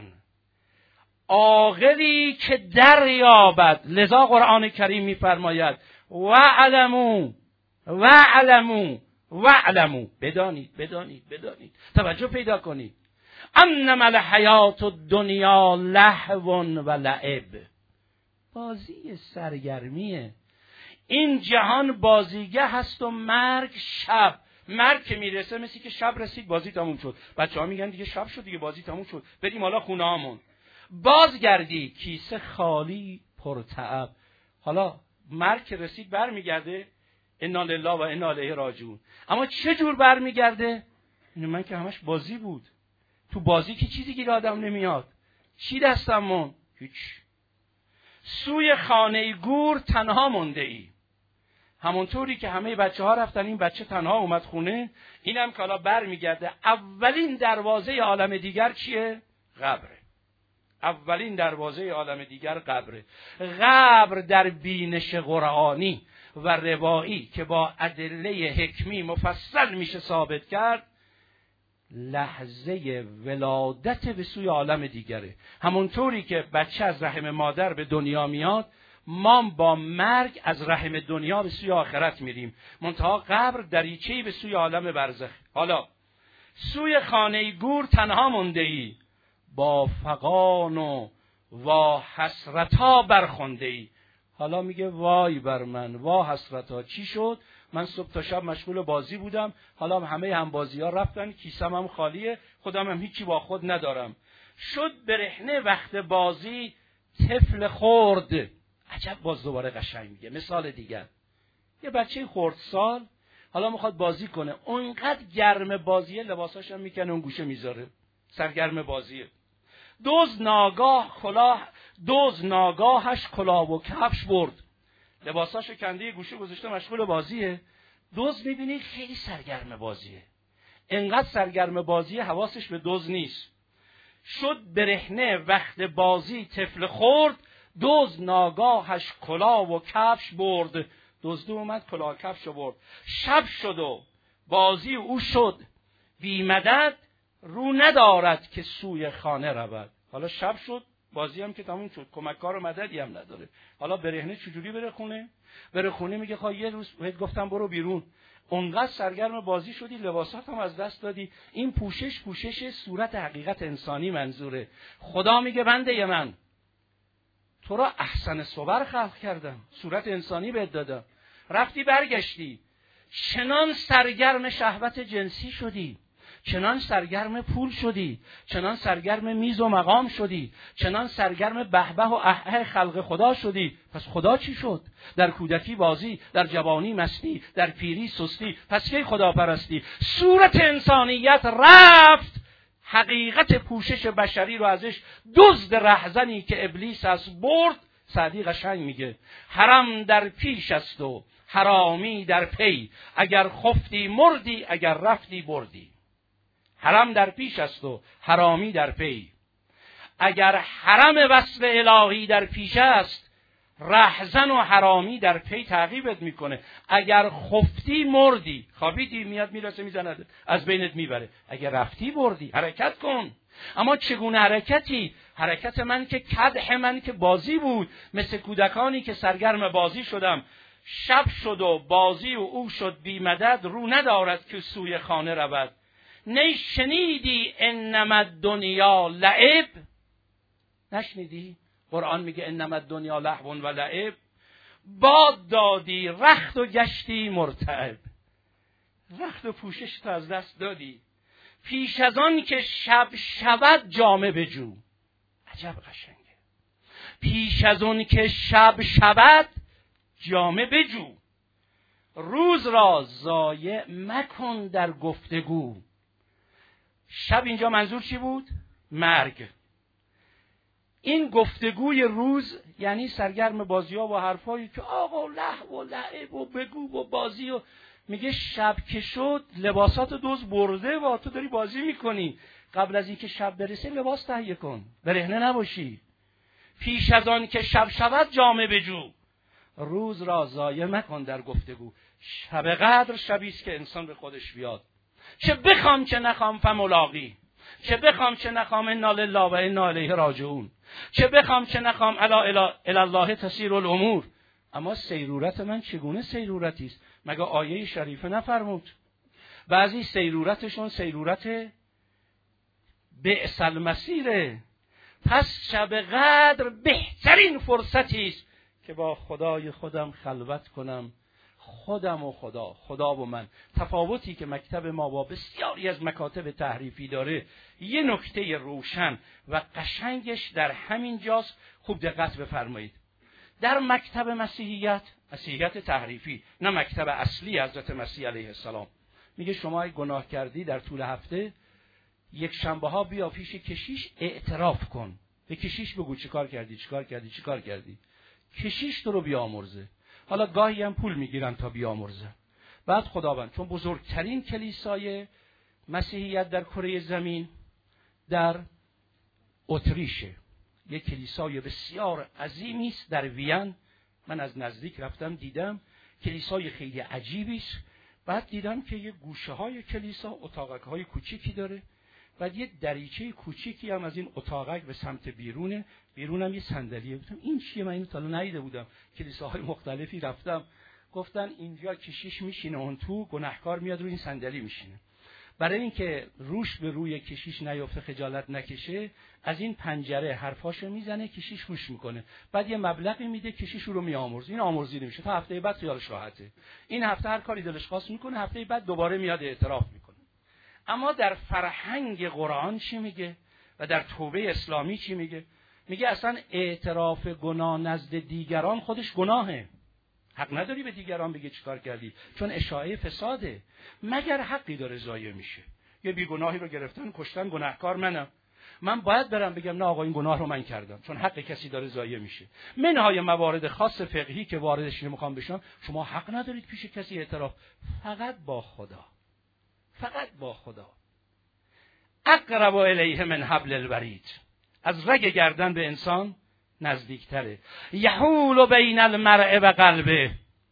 Speaker 1: عاقلی که دریابد. لذا قرآن کریم میفرماید وَاعْلَمُوا وَاعْلَمُوا وَاعْلَمُوا، بدانید بدانید بدانید، توجه پیدا کنید. انما الحیات الدنیا لهو و لعب. بازی سرگرمیه. این جهان بازیگه هست و مرگ شب. مرگ که میرسه مثل که شب رسید، بازی تموم شد. بچه ها میگن دیگه شب شد، دیگه بازی تموم شد، بریم حالا خونه هامون. بازگردی کیسه خالی پرتعب. حالا مرگ که رسید برمیگرده، انا لله و انا الیه راجعون. اما چه جور برمیگرده؟ اینو من که همش بازی بود. تو بازی که چیزی گیر آدم نمیاد. چی دستمون؟ هیچ. سوی خانه گور تنها مونده ای. همونطوری که همه بچه ها رفتن، این بچه تنها اومد خونه. اینم که حالا بر میگرده. اولین دروازه عالم دیگر چیه؟ قبره. اولین دروازه عالم دیگر قبره. قبر در بینش قرآنی و روایی که با ادله حکمی مفصل میشه ثابت کرد، لحظه ولادت به سوی عالم دیگره. همونطوری که بچه از رحم مادر به دنیا میاد، ما با مرگ از رحم دنیا به سوی آخرت میریم. منتها قبر دریچه‌ای به سوی عالم برزخ. حالا سوی خانه گور تنها مونده ای، با فغان و وا حسرتا برخونده ای. حالا میگه وای بر من، وا حسرتا. چی شد؟ من صبح تا شب مشغول بازی بودم، حالا همه هم بازی ها رفتن، کیسم هم خالیه، خودم هم هیچی با خود ندارم. شد برهنه وقت بازی طفل خورد. عجب باز دوباره قشنگ میگه. مثال دیگر، یه بچه خردسال حالا میخواد بازی کنه، اونقدر گرم بازیه لباساش هم میکنه اون گوشه میذاره، سرگرم بازیه. دوز ناگاه کلاه دوز ناگاهش کلاه و کفش برد، لباساشو کنده گوشه گذاشته مشغول بازیه. دوز میبینی خیلی سرگرم بازیه، انقدر سرگرم بازیه حواسش به دوز نیست. شد برهنه وقت بازی طفل خورد، دوز ناگاهش کلاه و کفش برد. دزدو اومد کلاه کفش برد. شب شد و بازی او شد بی مدد، رو ندارد که سوی خانه رود. حالا شب شد، بازی هم که تموم شد، کمککار و مددی هم نداره. حالا برهنه چجوری بره خونه؟ بره خونه میگه خواهی یه روز بهت گفتم برو بیرون، اونقدر سرگرم بازی شدی لباسات هم از دست دادی. این پوشش پوشش صورت حقیقت انسانی منظوره. خدا میگه بنده من، تو را احسن صور خلق کردم، صورت انسانی بهت دادم، رفتی برگشتی چنان سرگرم شهوت جنسی شدی، چنان سرگرم پول شدی، چنان سرگرم میز و مقام شدی، چنان سرگرم بهبه و احه خلق خدا شدی. پس خدا چی شد؟ در کودکی بازی، در جوانی مستی، در پیری سستی. پس کی خدا پرستی؟ صورت انسانیت رفت، حقیقت پوشش بشری رو ازش دزد رهزنی که ابلیس از برد. سعدی قشنگ میگه حرم در پیش است و حرامی در پی، اگر خفتی مردی اگر رفتی بردی. حرم در پیش است و حرامی در پی، اگر حرم وصل الهی در پیش است، رهزن و حرامی در پی تعقیبت میکنه. اگر خفتی مردی، خوابیدی میاد میرسه میزند از بینت میبره، اگر رفتی بردی. حرکت کن. اما چگونه حرکتی؟ حرکت من که کدح من که بازی بود، مثل کودکانی که سرگرم بازی شدم. شب شد و بازی و او شد بی مدد، رو ندارد که سوی خانه رود. نی شنیدی انما الدنیا لعب؟ نشنیدی؟ قرآن میگه انما الدنیا لهو و لعب. باد دادی رخت و گشتی مرتعب. رخت و پوشش تو از دست دادی. پیش از آن که شب شود جامه بجو. عجب قشنگه. پیش از آن که شب شود جامه بجو. روز را ضایع مکن در گفتگو. شب اینجا منظور چی بود؟ مرگ. این گفتگوی روز یعنی سرگرم بازی ها و حرفایی که آقا لهو و لعب و بگو و بازی و میگه شب که شد لباسات دوز برده و تو داری بازی میکنی. قبل از اینکه شب برسه لباس تهیه کن، برهنه نباشی. پیش از آن که شب شود جامه بجو. روز را ضایع مکن در گفتگو. شب قدر شبیست که انسان به خودش بیاد. چه بخوام چه نخوام فملاقی، چه بخوام چه نخوام انا لله و انا الیه راجعون، چه بخوام چه نخوام الا الی الله تسیر الامور. اما سیرورت من چگونه سیرورتی است؟ مگه آیه شریفه نفرمود بعضی سیرورتشون سیرورت بئس المصیره؟ پس شب قدر بهترین فرصتی است که با خدای خودم خلوت کنم، خودم و خدا، خدا و من. تفاوتی که مکتب ما با بسیاری از مکاتب تحریفی داره، یه نکته روشن و قشنگش در همین جاست. خوب دقت بفرمایید. در مکتب مسیحیت، مسیحیت تحریفی، نه مکتب اصلی حضرت مسیح علیه السلام، میگه شما اگه گناه کردی در طول هفته یک شنبه ها بیا پیش کشیش اعتراف کن. به کشیش بگو چیکار کردی چیکار کردی چیکار کردی. کشیش تو رو بیامرزه. حالا گاهی هم پول میگیرن تا بیامرزه. بعد خداوند، چون بزرگترین کلیسای مسیحیت در کره زمین در اتریشه، یک کلیسای بسیار عظیمی است در وین. من از نزدیک رفتم دیدم، کلیسای خیلی عجیبی است. بعد دیدم که یه گوشه های کلیسا اتاقک های کوچیکی داره، بعد یه دریچه کوچیکی هم از این اتاقک به سمت بیرونه، بیرونم یه صندلیه. گفتم این چیه؟ من اینو تا الان ندیده بودم. کلیساهای مختلفی رفتم، گفتن اینجا کشیش میشینه، اون تو گناهکار میاد روی این صندلی میشینه. برای اینکه روش به روی کشیش نیفته، خجالت نکشه، از این پنجره حرفاشو میزنه، کشیش روش میکنه، بعد یه مبلغی میده، کشیش رو میآمرزه. این آمرزیده میشه تا هفته بعد خیالش راحته. این هفته هر کاری دلش خواست میکنه، هفته بعد دوباره میاد اعتراف میکنه. اما در فرهنگ قرآن چی میگه و در توبه اسلامی چی میگه؟ میگه اصلا اعتراف گناه نزد دیگران خودش گناهه. حق نداری به دیگران بگی چیکار کردی، چون اشاعه فساده. مگر حقی داره ضایع میشه؟ یه بیگناهی رو گرفتن کشتن، گناهکار منم، من باید برم بگم نه آقا این گناه رو من کردم، چون حق کسی داره ضایع میشه. منهای موارد خاص فقهی که واردش نمیخوام بشم، شما حق ندارید پیش کسی اعتراف، فقط با خدا، فقط با خدا. اقرب الیه من حبل الورید، از رگ گردن به انسان نزدیکتره. یحول بین المرء و قلبه،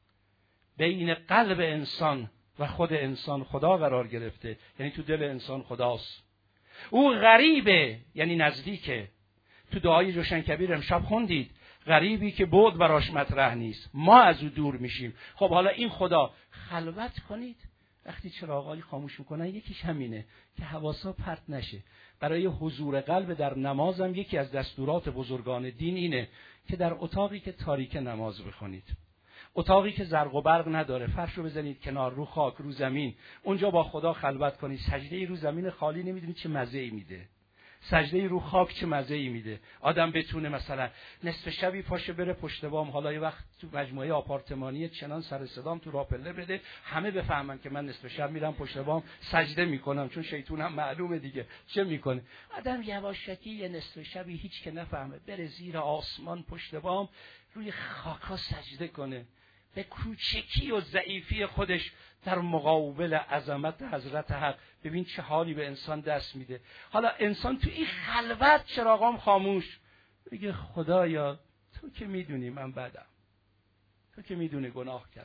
Speaker 1: بین قلب انسان و خود انسان خدا قرار گرفته، یعنی تو دل انسان خداست. او غریبه یعنی نزدیکه. تو دعای جوشن کبیر امشب خوندید، غریبی که بعد براش مطرح نیست، ما از او دور میشیم. خب حالا این خدا، خلوت کنید. وقتی چراغایی خاموش میکنن یکیش همینه که حواسا پرت نشه. برای حضور قلب در نمازم یکی از دستورات بزرگان دین اینه که در اتاقی که تاریک نماز بخونید. اتاقی که زرق و برق نداره، فرش رو بزنید کنار، رو خاک، رو زمین، اونجا با خدا خلوت کنید. سجده رو زمین خالی نمیدونید چه مزه‌ای میده. سجده رو خاک چه مزه‌ای میده. آدم بتونه مثلا نصف شبی پاشه بره پشت بام، حالا یه وقت تو مجموعه آپارتمانی چنان سر صدام تو راپله بده همه بفهمن که من نصف شب میرم پشت بام سجده میکنم، چون شیطونم معلومه دیگه چه میکنه. آدم یواشکی یه نصف شبی هیچ که نفهمه بره زیر آسمان پشت بام روی خاکا سجده کنه، به کوچکی و ضعیفی خودش در مقابل عظمت حضرت حق. ببین چه حالی به انسان دست میده. حالا انسان تو این خلوت چراغام خاموش بگه خدایا تو که میدونی من بدم، تو که میدونی گناه کردم،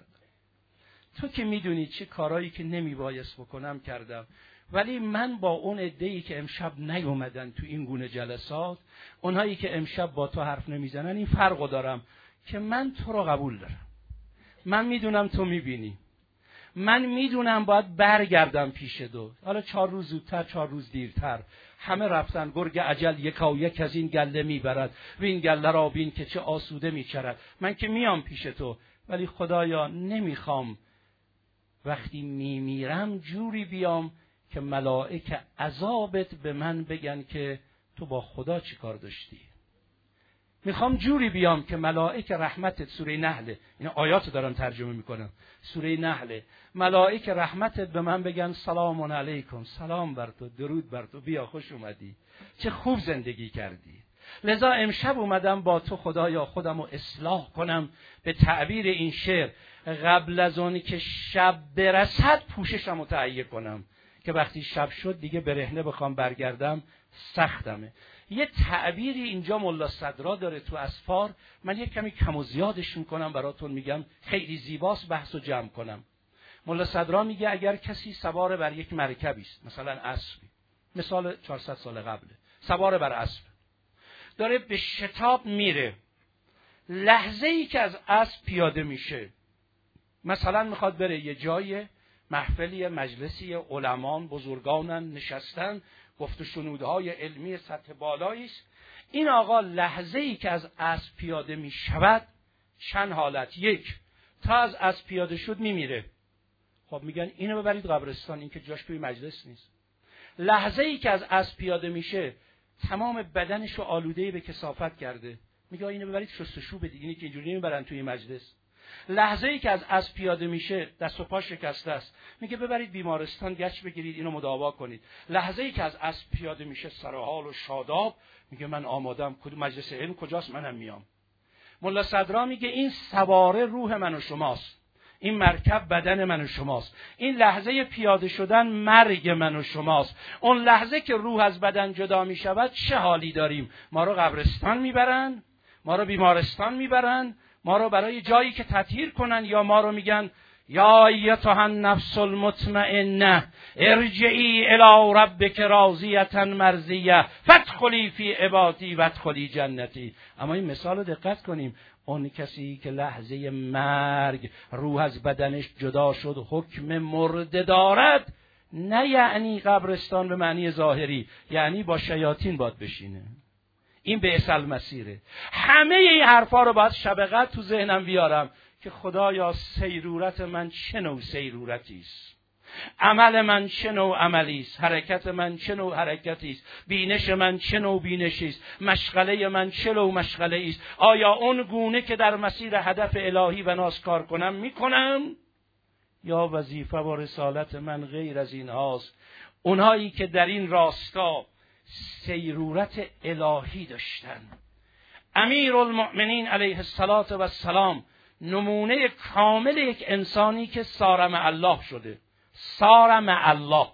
Speaker 1: تو که میدونی چه کارایی که نمیبایست بکنم کردم، ولی من با اون عده‌ای که امشب نیومدن تو این گونه جلسات، اونهایی که امشب با تو حرف نمیزنن، این فرقو دارم که من تو رو قبول دارم. من میدونم تو میبینی، من میدونم باید برگردم پیش دو. حالا چهار روز زودتر، چهار روز دیرتر، همه رفتن. گرگ اجل یکا یک از این گله میبرد و این گله را بین که چه آسوده میچرد. من که میام پیش تو، ولی خدایا نمیخوام وقتی میمیرم جوری بیام که ملائکه عذابت به من بگن که تو با خدا چی کار داشتی. میخوام جوری بیام که ملائکه رحمتت، سوره نحل، این آیاتو دارم ترجمه میکنم، سوره نحل، ملائکه رحمتت به من بگن سلام علیکم، سلام بر تو، درود بر تو، بیا خوش اومدی، چه خوب زندگی کردی. لذا امشب اومدم با تو خدایا خودمو اصلاح کنم. به تعبیر این شعر، قبل از اون که شب برسد پوششمو تهیه کنم که وقتی شب شد دیگه برهنه بخوام برگردم سختمه. یه تعبیری اینجا ملا صدرا داره تو اسفار، من یه کمی کم و زیادش میکنم براتون میگم، خیلی زیباست بحثو جمع کنم. ملا صدرا میگه اگر کسی سوار بر یک مرکبی است، مثلا اسبی، مثال چهارصد سال قبله، سوار بر اسب داره به شتاب میره، لحظه ای که از اسب پیاده میشه، مثلا میخواد بره یه جای محفلی، مجلسی، علمان بزرگانن نشستن، گفت و شنودهای علمی سطح بالایی است. این آقا لحظه ای که از اسب پیاده می شود چند حالت، یک، تا از اسب پیاده شد میمیره. خب میگن اینو ببرید قبرستان، این که جاش توی مجلس نیست. لحظه ای که از اسب پیاده میشه تمام بدنشو آلوده به کثافت کرده، میگه اینو ببرید شستشو بدید، اینی که اینجوری نمیبرن توی مجلس. لحظه ای که از اسب پیاده میشه دست و پا شکسته است، میگه ببرید بیمارستان گچ بگیرید اینو مداوا کنید. لحظه ای که از اسب پیاده میشه سرحال و شاداب، میگه من آمادم، کدوم مجلس علم کجاست، منم میام. ملا صدرا میگه این سواره روح من و شماست، این مرکب بدن من و شماست، این لحظه پیاده شدن مرگ من و شماست. اون لحظه که روح از بدن جدا میشود چه حالی داریم؟ ما رو قبرستان میبرن، ما رو بیمارستان میبرن، ما رو برای جایی که تطهیر کنن، یا ما رو میگن یا ایتها النفس المطمئنه ارجعی الی ربک راضیه مرضیه فادخلی فی عبادی وادخلی جنتی. اما این مثال رو دقت کنیم، اون کسی که لحظه مرگ روح از بدنش جدا شد حکم مرده دارد، نه یعنی قبرستان به معنی ظاهری، یعنی با شیاطین باد بشینه. این بیس المسیره. همه این حرفا رو باید شب قدر تو ذهنم بیارم که خدایا سیرورت من چه نوع سیرورتی است، عمل من چه نوع عملی است، حرکت من چه نوع حرکتی است، بینش من چه نوع بینشی است، مشغله من چه نوع مشغله است. آیا اون گونه که در مسیر هدف الهی و ناس کار کنم میکنم، یا وظیفه و رسالت من غیر از این هاست؟ اونهایی که در این راستا سیرورت الهی داشتن، امیر المؤمنین علیه السلام نمونه کامل یک انسانی که سار مع الله شده، سار مع الله،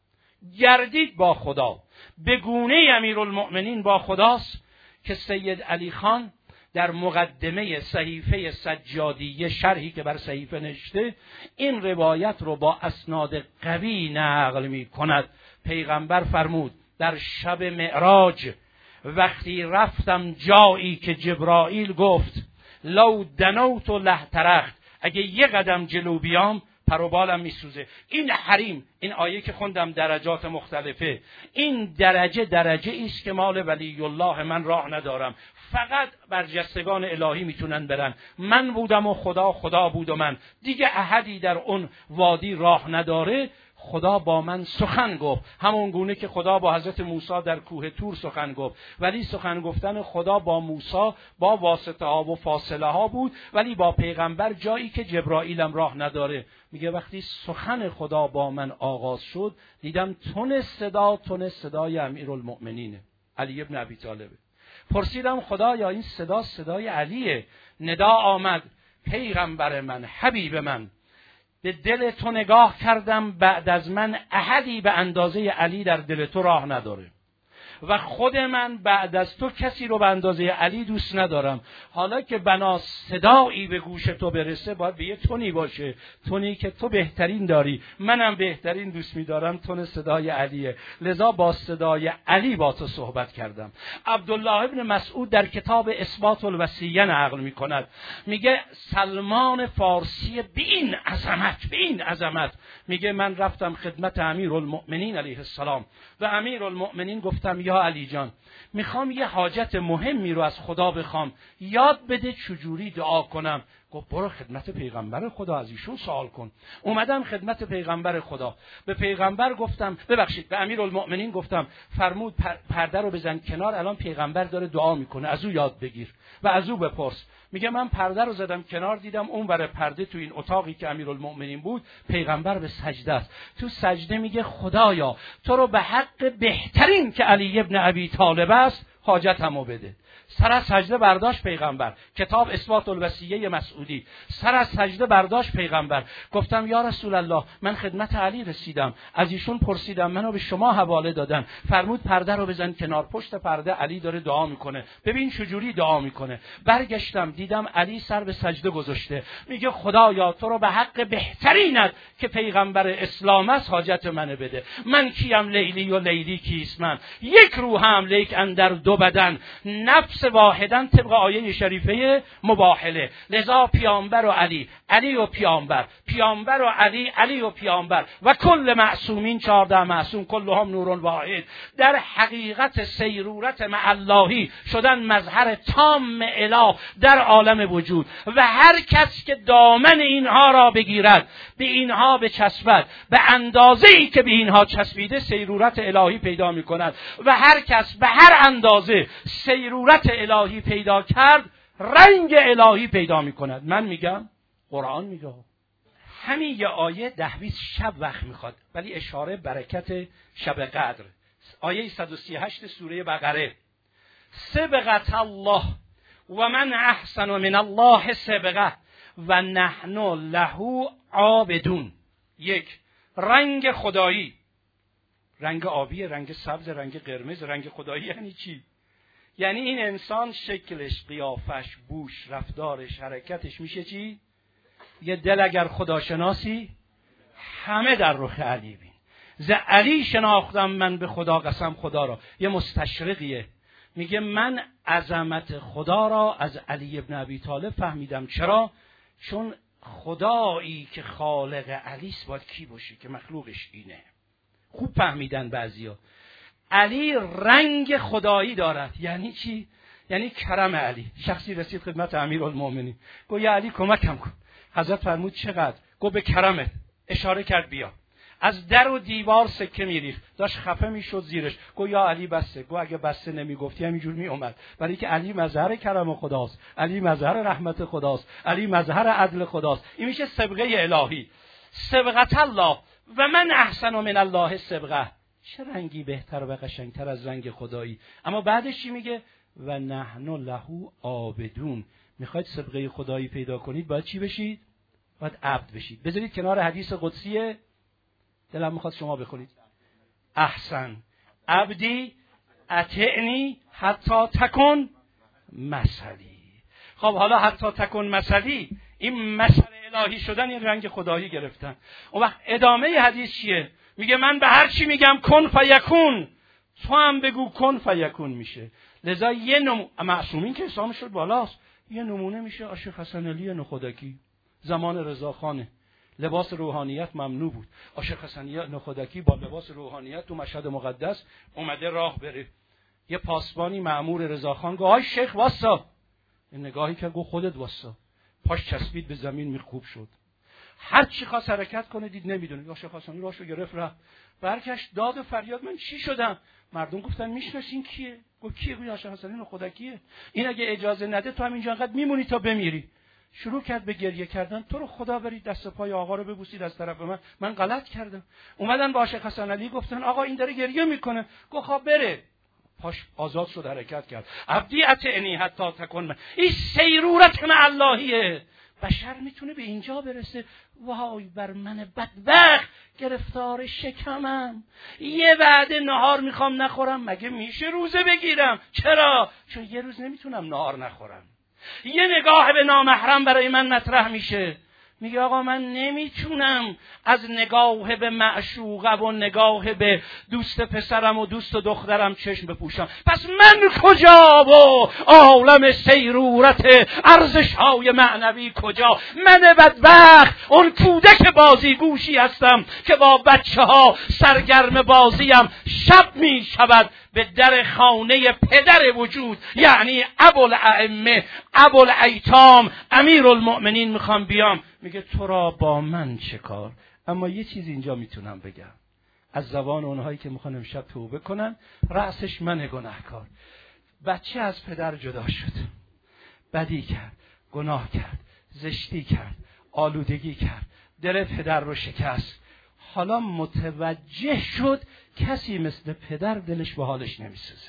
Speaker 1: گردید با خدا، به گونه امیر المؤمنین با خداست که سید علی خان در مقدمه صحیفه سجادیه، شرحی که بر صحیفه نشته، این روایت رو با اسناد قوی نقل می کند. پیغمبر فرمود در شب معراج وقتی رفتم جایی که جبرائیل گفت لو دنوت له ترخت، اگه یه قدم جلو بیام پر و بالم میسوزه. این حریم، این آیه که خوندم درجات مختلفه، این درجه درجه است که مال ولی الله من راه ندارم، فقط برجستگان الهی میتونن برن. من بودم و خدا، خدا بود و من، دیگه احدی در اون وادی راه نداره. خدا با من سخن گفت، همون گونه که خدا با حضرت موسی در کوه طور سخن گفت، ولی سخن گفتن خدا با موسی با واسطه ها و فاصله ها بود، ولی با پیغمبر جایی که جبرائیلم راه نداره. میگه وقتی سخن خدا با من آغاز شد، دیدم تون صدا تون صدای امیرالمؤمنینه، علی ابن ابی طالبه. پرسیدم خدا یا این صدا صدای علیه؟ ندا آمد پیغمبر من، حبیب من. به دل تو نگاه کردم، بعد از من احدی به اندازه علی در دل تو راه نداره و خود من بعد از تو کسی رو به اندازه علی دوست ندارم. حالا که بنا صدایی به گوش تو برسه، باید به یه تونی باشه، تونی که تو بهترین داری، منم بهترین دوست می‌دارم، تون صدای علیه، لذا با صدای علی با تو صحبت کردم. عبدالله ابن مسعود در کتاب اثبات الوصیه نقل می‌کند، میگه سلمان فارسی به این عظمت، به این عظمت، میگه من رفتم خدمت امیرالمؤمنین علیه السلام و امیرالمؤمنین گفتم یا علی جان، میخوام یه حاجت مهمی رو از خدا بخوام، یاد بده چجوری دعا کنم. گفت برو خدمت پیغمبر خدا از ایشون سوال کن. اومدم خدمت پیغمبر خدا، به پیغمبر گفتم، ببخشید به امیرالمؤمنین گفتم، فرمود پرده رو بزن کنار، الان پیغمبر داره دعا میکنه، از او یاد بگیر و از او بپرس. میگه من پرده رو زدم کنار، دیدم اون ور پرده تو این اتاقی که امیرالمؤمنین بود، پیغمبر به سجده است. تو سجده میگه خدایا تو رو به حق بهترین که علی ابن ابی طالب است حاجتمو بده. سر از سجده برداشت پیغمبر، کتاب اثبات الوصیه مسعودی، سر از سجده برداشت پیغمبر. گفتم یا رسول الله، من خدمت علی رسیدم، از ایشون پرسیدم، منو به شما حواله دادن، فرمود پرده رو بزن کنار. پشت پرده علی داره دعا میکنه، ببین چجوری دعا میکنه. برگشتم دیدم علی سر به سجده گذاشته، میگه خدایا تو رو به حق بهترینت که پیغمبر اسلام است حاجت منو بده. من کیم لیلی و لیلی کیست من، یک روحم لیک اندر دو بدن، نفس واحدن طبق آیه شریفه مباهله. لذا پیامبر و علی، علی و پیامبر، پیامبر و علی، علی و پیامبر و کل معصومین، چهارده معصوم، کلهم نور واحد، در حقیقت سیرورت مع اللهی شدن مظهر تام اله در عالم وجود. و هر کس که دامن اینها را بگیرد، به اینها بچسبد، به اندازه‌ای که به اینها چسبیده سیرورت الهی پیدا می‌کند. و هر کس به هر اندازه سیرورت الهی پیدا کرد، رنگ الهی پیدا می‌کند. من میگم، قرآن میگه، همین یه آیه ده بیست شب وقت میخواد، ولی اشاره برکت شب قدر. آیه صد و سی و هشت سوره بقره، سبقت الله و من احسن من الله سبقه و نحن له عابدون. یک، رنگ خدایی، رنگ آبی، رنگ سبز، رنگ قرمز. رنگ خدایی یعنی چی؟ یعنی این انسان شکلش، قیافش، بوش، رفتارش، حرکتش میشه چی؟ یه دل اگر خداشناسی همه در رخ علی بین. ز علی شناختم من به خدا قسم خدا را. یه مستشرقیه میگه من عظمت خدا را از علی ابن ابی طالب فهمیدم. چرا؟ چون خدایی که خالق علی است باید کی باشه که مخلوقش اینه. خوب فهمیدن بعضیا. علی رنگ خدایی دارد. یعنی چی؟ یعنی کرم علی. شخصی رسید خدمت امیرالمؤمنین، گفت یا علی کمکم کن. حضرت فرمود چقدر؟ گفت به کرمت. اشاره کرد بیا. از در و دیوار سکه میریخت، داشت خفه میشد زیرش. گفت یا علی بسته. گفت اگه بسته نمیگفتی همینجور میومد، برای که علی مظهر کرم خداست، علی مظهر رحمت خداست، علی مظهر عدل خداست. این میشه سبقه الهی. سبقت الله و من احسن من الله سبقه. چه رنگی بهتر و قشنگتر از رنگ خدایی. اما بعدش چی میگه؟ و نحن له عابدون. میخواید سبقه خدایی پیدا کنید باید چی بشید؟ باید عبد بشید. بذارید کنار حدیث قدسیه، دلم میخواد شما بخونید. احسن عبدی اطعنی حتی تکن مثلی. خب حالا حتی تکن مثلی، این مثل الهی شدن، این رنگ خدایی گرفتن. اون وقت ادامه حدیث چیه؟ میگه من به هر چی میگم کن فیکون، تو هم بگو کن فیکون میشه. لذا یه نمونه، معصومین که اسلامش شد بالاست، یه نمونه میشه آشیخ حسن علی نخودکی زمان رضاخانه. لباس روحانیت ممنوع بود. عاشق حسنی نخودکی با لباس روحانیت تو مشهد مقدس اومده راه بره. یه پاسبانی مأمور رضاخان گفت آی شیخ واسا. این نگاهی که گفت خودت واسا. پاش چسبید به زمین میخوب شد. هر چی خواست حرکت کنه دید نمیدونه. عاشق حسنی راشو گرفت رفت. برگشت داد و فریاد من چی شدم؟ مردم گفتن میشناسین کیه؟ گفت کیه؟ گفت عاشق حسنی نخودکیه. این اگه اجازه نده تو همینجا انقدر میمونی تا بمیری. شروع کرد به گریه کردن. تو رو خدا برید دست پای آقا رو ببوسید از طرف من، من غلط کردم. اومدن با عاشق حسن علی گفتن آقا این داره گریه میکنه. گفت خب بره. پاش آزاد شد حرکت کرد. عبدی اطعنی حتی تکن من. این سیرورت مع اللهیه. بشر میتونه به اینجا برسه. وای بر من بدبخت گرفتار شکمم، یه وعده نهار میخوام نخورم، مگه میشه روزه بگیرم؟ چرا؟ چون یه روز نمیتونم نهار نخورم. یه نگاه به نامحرم برای من مطرح میشه. میگه آقا من نمیتونم از نگاه به معشوقه و نگاه به دوست پسرم و دوست دخترم چشم بپوشم. پس من کجا و عالم سیرورت ارزش‌های معنوی کجا؟ من بدبخت اون کودک بازیگوشی هستم که با بچه ها سرگرم بازیم شب می شود به در خانه پدر وجود، یعنی ابوالائمه ابوالایتام امیرالمؤمنین میخوام بیام. میگه تو را با من چه کار؟ اما یه چیز اینجا میتونم بگم از زبان اونهایی که میخوان امشب توبه کنن، رأسش من گناهکار. بچه از پدر جدا شد، بدی کرد، گناه کرد، زشتی کرد، آلودگی کرد، دل پدر رو شکست. حالا متوجه شد کسی مثل پدر دلش به حالش نمیسوزه،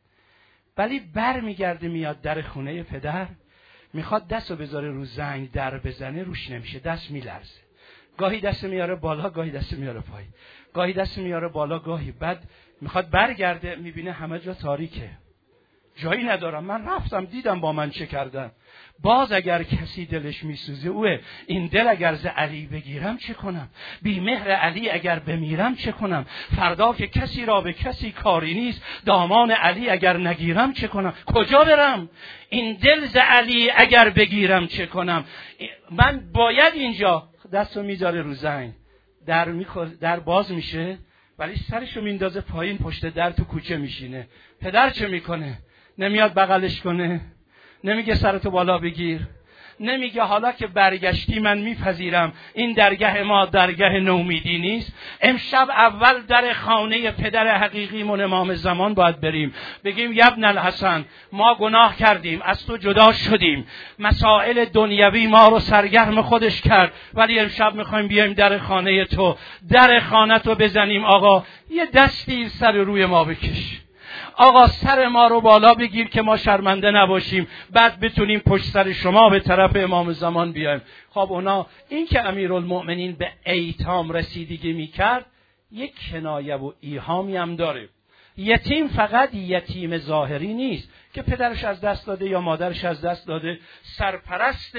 Speaker 1: ولی بر میگرده میاد در خونه پدر، میخواد دستو بذاره رو زنگ در بزنه، روش نمیشه، دست میلرزه. گاهی دست میاره بالا، گاهی دست میاره پایین، گاهی دست میاره بالا، گاهی بعد میخواد برگرده میبینه همه جا تاریکه، جایی ندارم. من رفتم دیدم با من چه کردن. باز اگر کسی دلش میسوزه اوه. این دل اگر ز علی بگیرم چه کنم؟ بی مهر علی اگر بمیرم چه کنم؟ فردا که کسی را به کسی کاری نیست، دامان علی اگر نگیرم چه کنم؟ کجا برم؟ این دل ز علی اگر بگیرم چه کنم؟ من باید اینجا دستو میذاره رو زنگ، در میخوره، در باز میشه، ولی سرشو میندازه پایین، پشت در تو کوچه میشینه. پدر چه میکنه؟ نمیاد بغلش کنه، نمیگه سرتو بالا بگیر، نمیگه حالا که برگشتی من میپذیرم این درگاه ما درگاه نومیدی نیست. امشب اول در خانه پدر حقیقیمون امام زمان باید بریم، بگیم یبن الحسن ما گناه کردیم، از تو جدا شدیم، مسائل دنیوی ما رو سرگرم خودش کرد، ولی امشب میخوایم بیایم در خانه تو، در خانه تو بزنیم. آقا یه دستی سر روی ما بکش، آقا سر ما رو بالا بگیر که ما شرمنده نباشیم، بعد بتونیم پشت سر شما به طرف امام زمان بیایم. خب اونا این که امیرالمؤمنین به ایتام رسیدگی میکرد یک کنایه و ایهامی هم داره. یتیم فقط یتیم ظاهری نیست که پدرش از دست داده یا مادرش از دست داده، سرپرست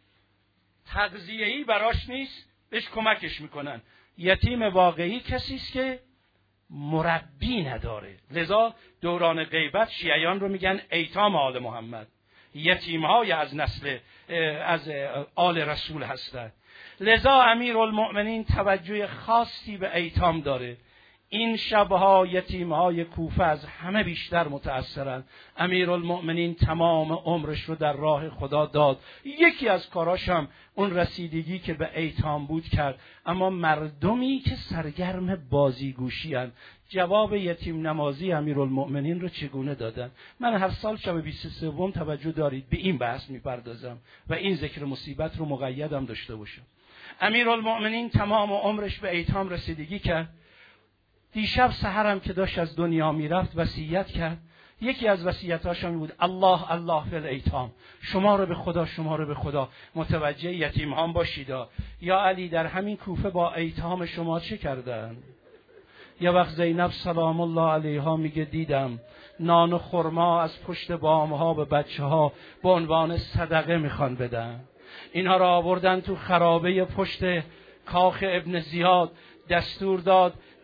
Speaker 1: تغذیه‌ای براش نیست، بهش کمکش میکنن. یتیم واقعی کسی است که مربی نداره. لذا دوران غیبت شیعیان رو میگن ایتام آل محمد، یتیم‌های از نسل از آل رسول هستند. لذا امیرالمؤمنین توجه خاصی به ایتام داره. این شبها یتیم‌های کوفه از همه بیشتر متأثرن. امیرالمؤمنین تمام عمرش رو در راه خدا داد. یکی از کاراش هم اون رسیدگی که به ایتام بود کرد. اما مردمی که سرگرم بازیگوشی هن، جواب یتیم نمازی امیرالمؤمنین رو چگونه دادن؟ من هر سال شب بیست و سوم توجه دارید به این بحث میپردازم و این ذکر مصیبت رو مقیدم داشته باشم. امیرالمؤمنین تمام عمرش به ایتام رسیدگی کرد. دیشب سحرم که داشت از دنیا میرفت وصیت کرد. یکی از وصیتاش هم بود الله الله فی الایتام، شما رو به خدا، شما رو به خدا متوجه یتیم‌هام باشید. یا علی در همین کوفه با ایتام شما چه کردن؟ یه وقت زینب سلام الله علیها میگه دیدم نان و خرما از پشت بامها به بچه ها به عنوان صدقه میخوان بدن. اینها را آوردن تو خرابه پشت کاخ ابن زیاد، دستور داد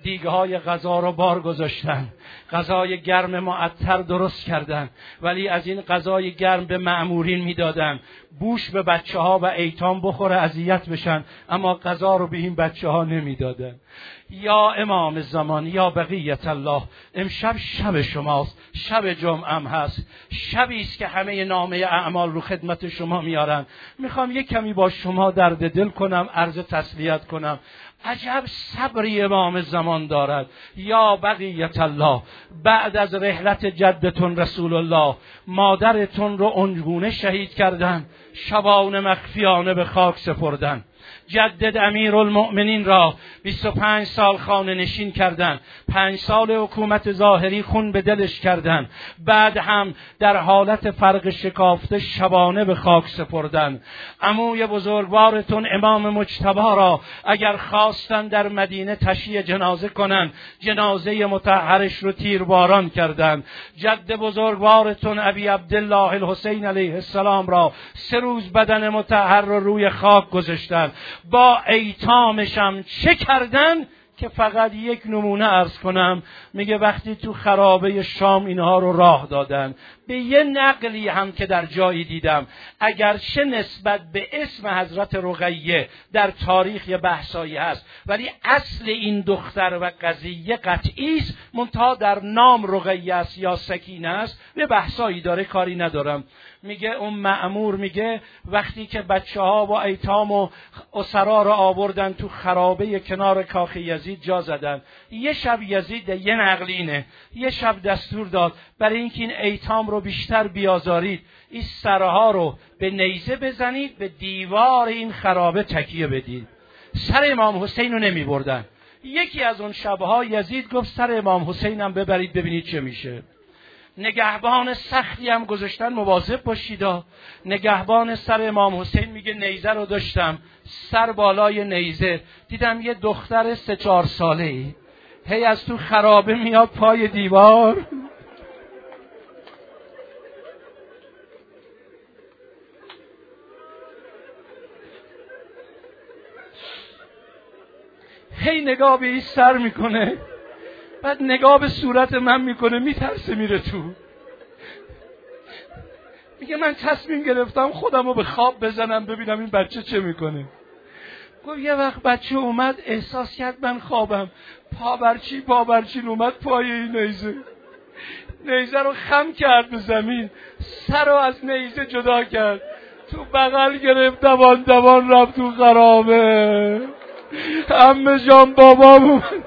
Speaker 1: دیگه های غذا رو بار گذاشتن، غذای گرم معطر درست کردن، ولی از این غذای گرم به مأمورین میدادن بوش به بچه ها و ایتام بخوره اذیت بشن، اما غذا رو به این بچه ها نمیدادن. یا امام زمان، یا بقیت الله، امشب شب شماست، شب جمعه هم هست، شبی است که همه نامه اعمال رو خدمت شما میارن. میخوام یک کمی با شما درد دل کنم، عرض تسلیت کنم. عجب صبری امام زمان دارد. یا بقیت الله، بعد از رحلت جدتون رسول الله مادرتون رو اونگونه شهید کردن، شبانه مخفیانه به خاک سپردن. جدد امیرالمؤمنین را بیست و پنج سال خانه نشین کردن، پنج سال حکومت ظاهری خون به دلش کردن، بعد هم در حالت فرق شکافته شبانه به خاک سپردن. عموی بزرگوارتون امام مجتبی را اگر خواستن در مدینه تشییع جنازه کنن، جنازه مطهرش رو تیرباران کردن. جد بزرگوارتون ابی عبدالله الحسین علیه السلام را سه روز بدن مطهر رو روی خاک گذاشتن. با ایتامشم چه کردن که فقط یک نمونه عرض کنم. میگه وقتی تو خرابه شام اینها رو راه دادن، به یه نقلی هم که در جایی دیدم، اگرچه نسبت به اسم حضرت رقیه در تاریخ یه بحثایی هست، ولی اصل این دختر و قضیه قطعی است، منتها در نام رقیه است یا سکینه است، یه بحثایی داره، کاری ندارم. میگه اون مأمور میگه وقتی که بچه ها و ایتام و اسرا رو آوردن تو خرابه کنار کاخ یزید جا زدن، یه شب یزید، یه نقلینه، یه شب دستور داد برای اینکه این ایتام رو بیشتر بیازارید، این سرها رو به نیزه بزنید، به دیوار این خرابه تکیه بدید. سر امام حسین رو نمی بردن. یکی از اون شبها یزید گفت سر امام حسین هم ببرید ببینید چه میشه. نگهبان سختی هم گذاشتن، مواظب باشید. نگهبان سر امام حسین میگه نیزه رو داشتم، سر بالای نیزه دیدم یه دختر سه چهار ساله ای هی از تو خرابه میاد پای دیوار، هی نگاه به این سر میکنه، بعد نگاه به صورت من میکنه، میترسه میره تو. میگه من تصمیم گرفتم خودم رو به خواب بزنم ببینم این بچه چه میکنه. گفت یه وقت بچه اومد احساس کرد من خوابم، پاورچی پاورچین اومد پای این نیزه، نیزه رو خم کرد به زمین، سر رو از نیزه جدا کرد، تو بغل گرفت، دوان دوان رفت تو خرابه. عمه جان بابام اومد.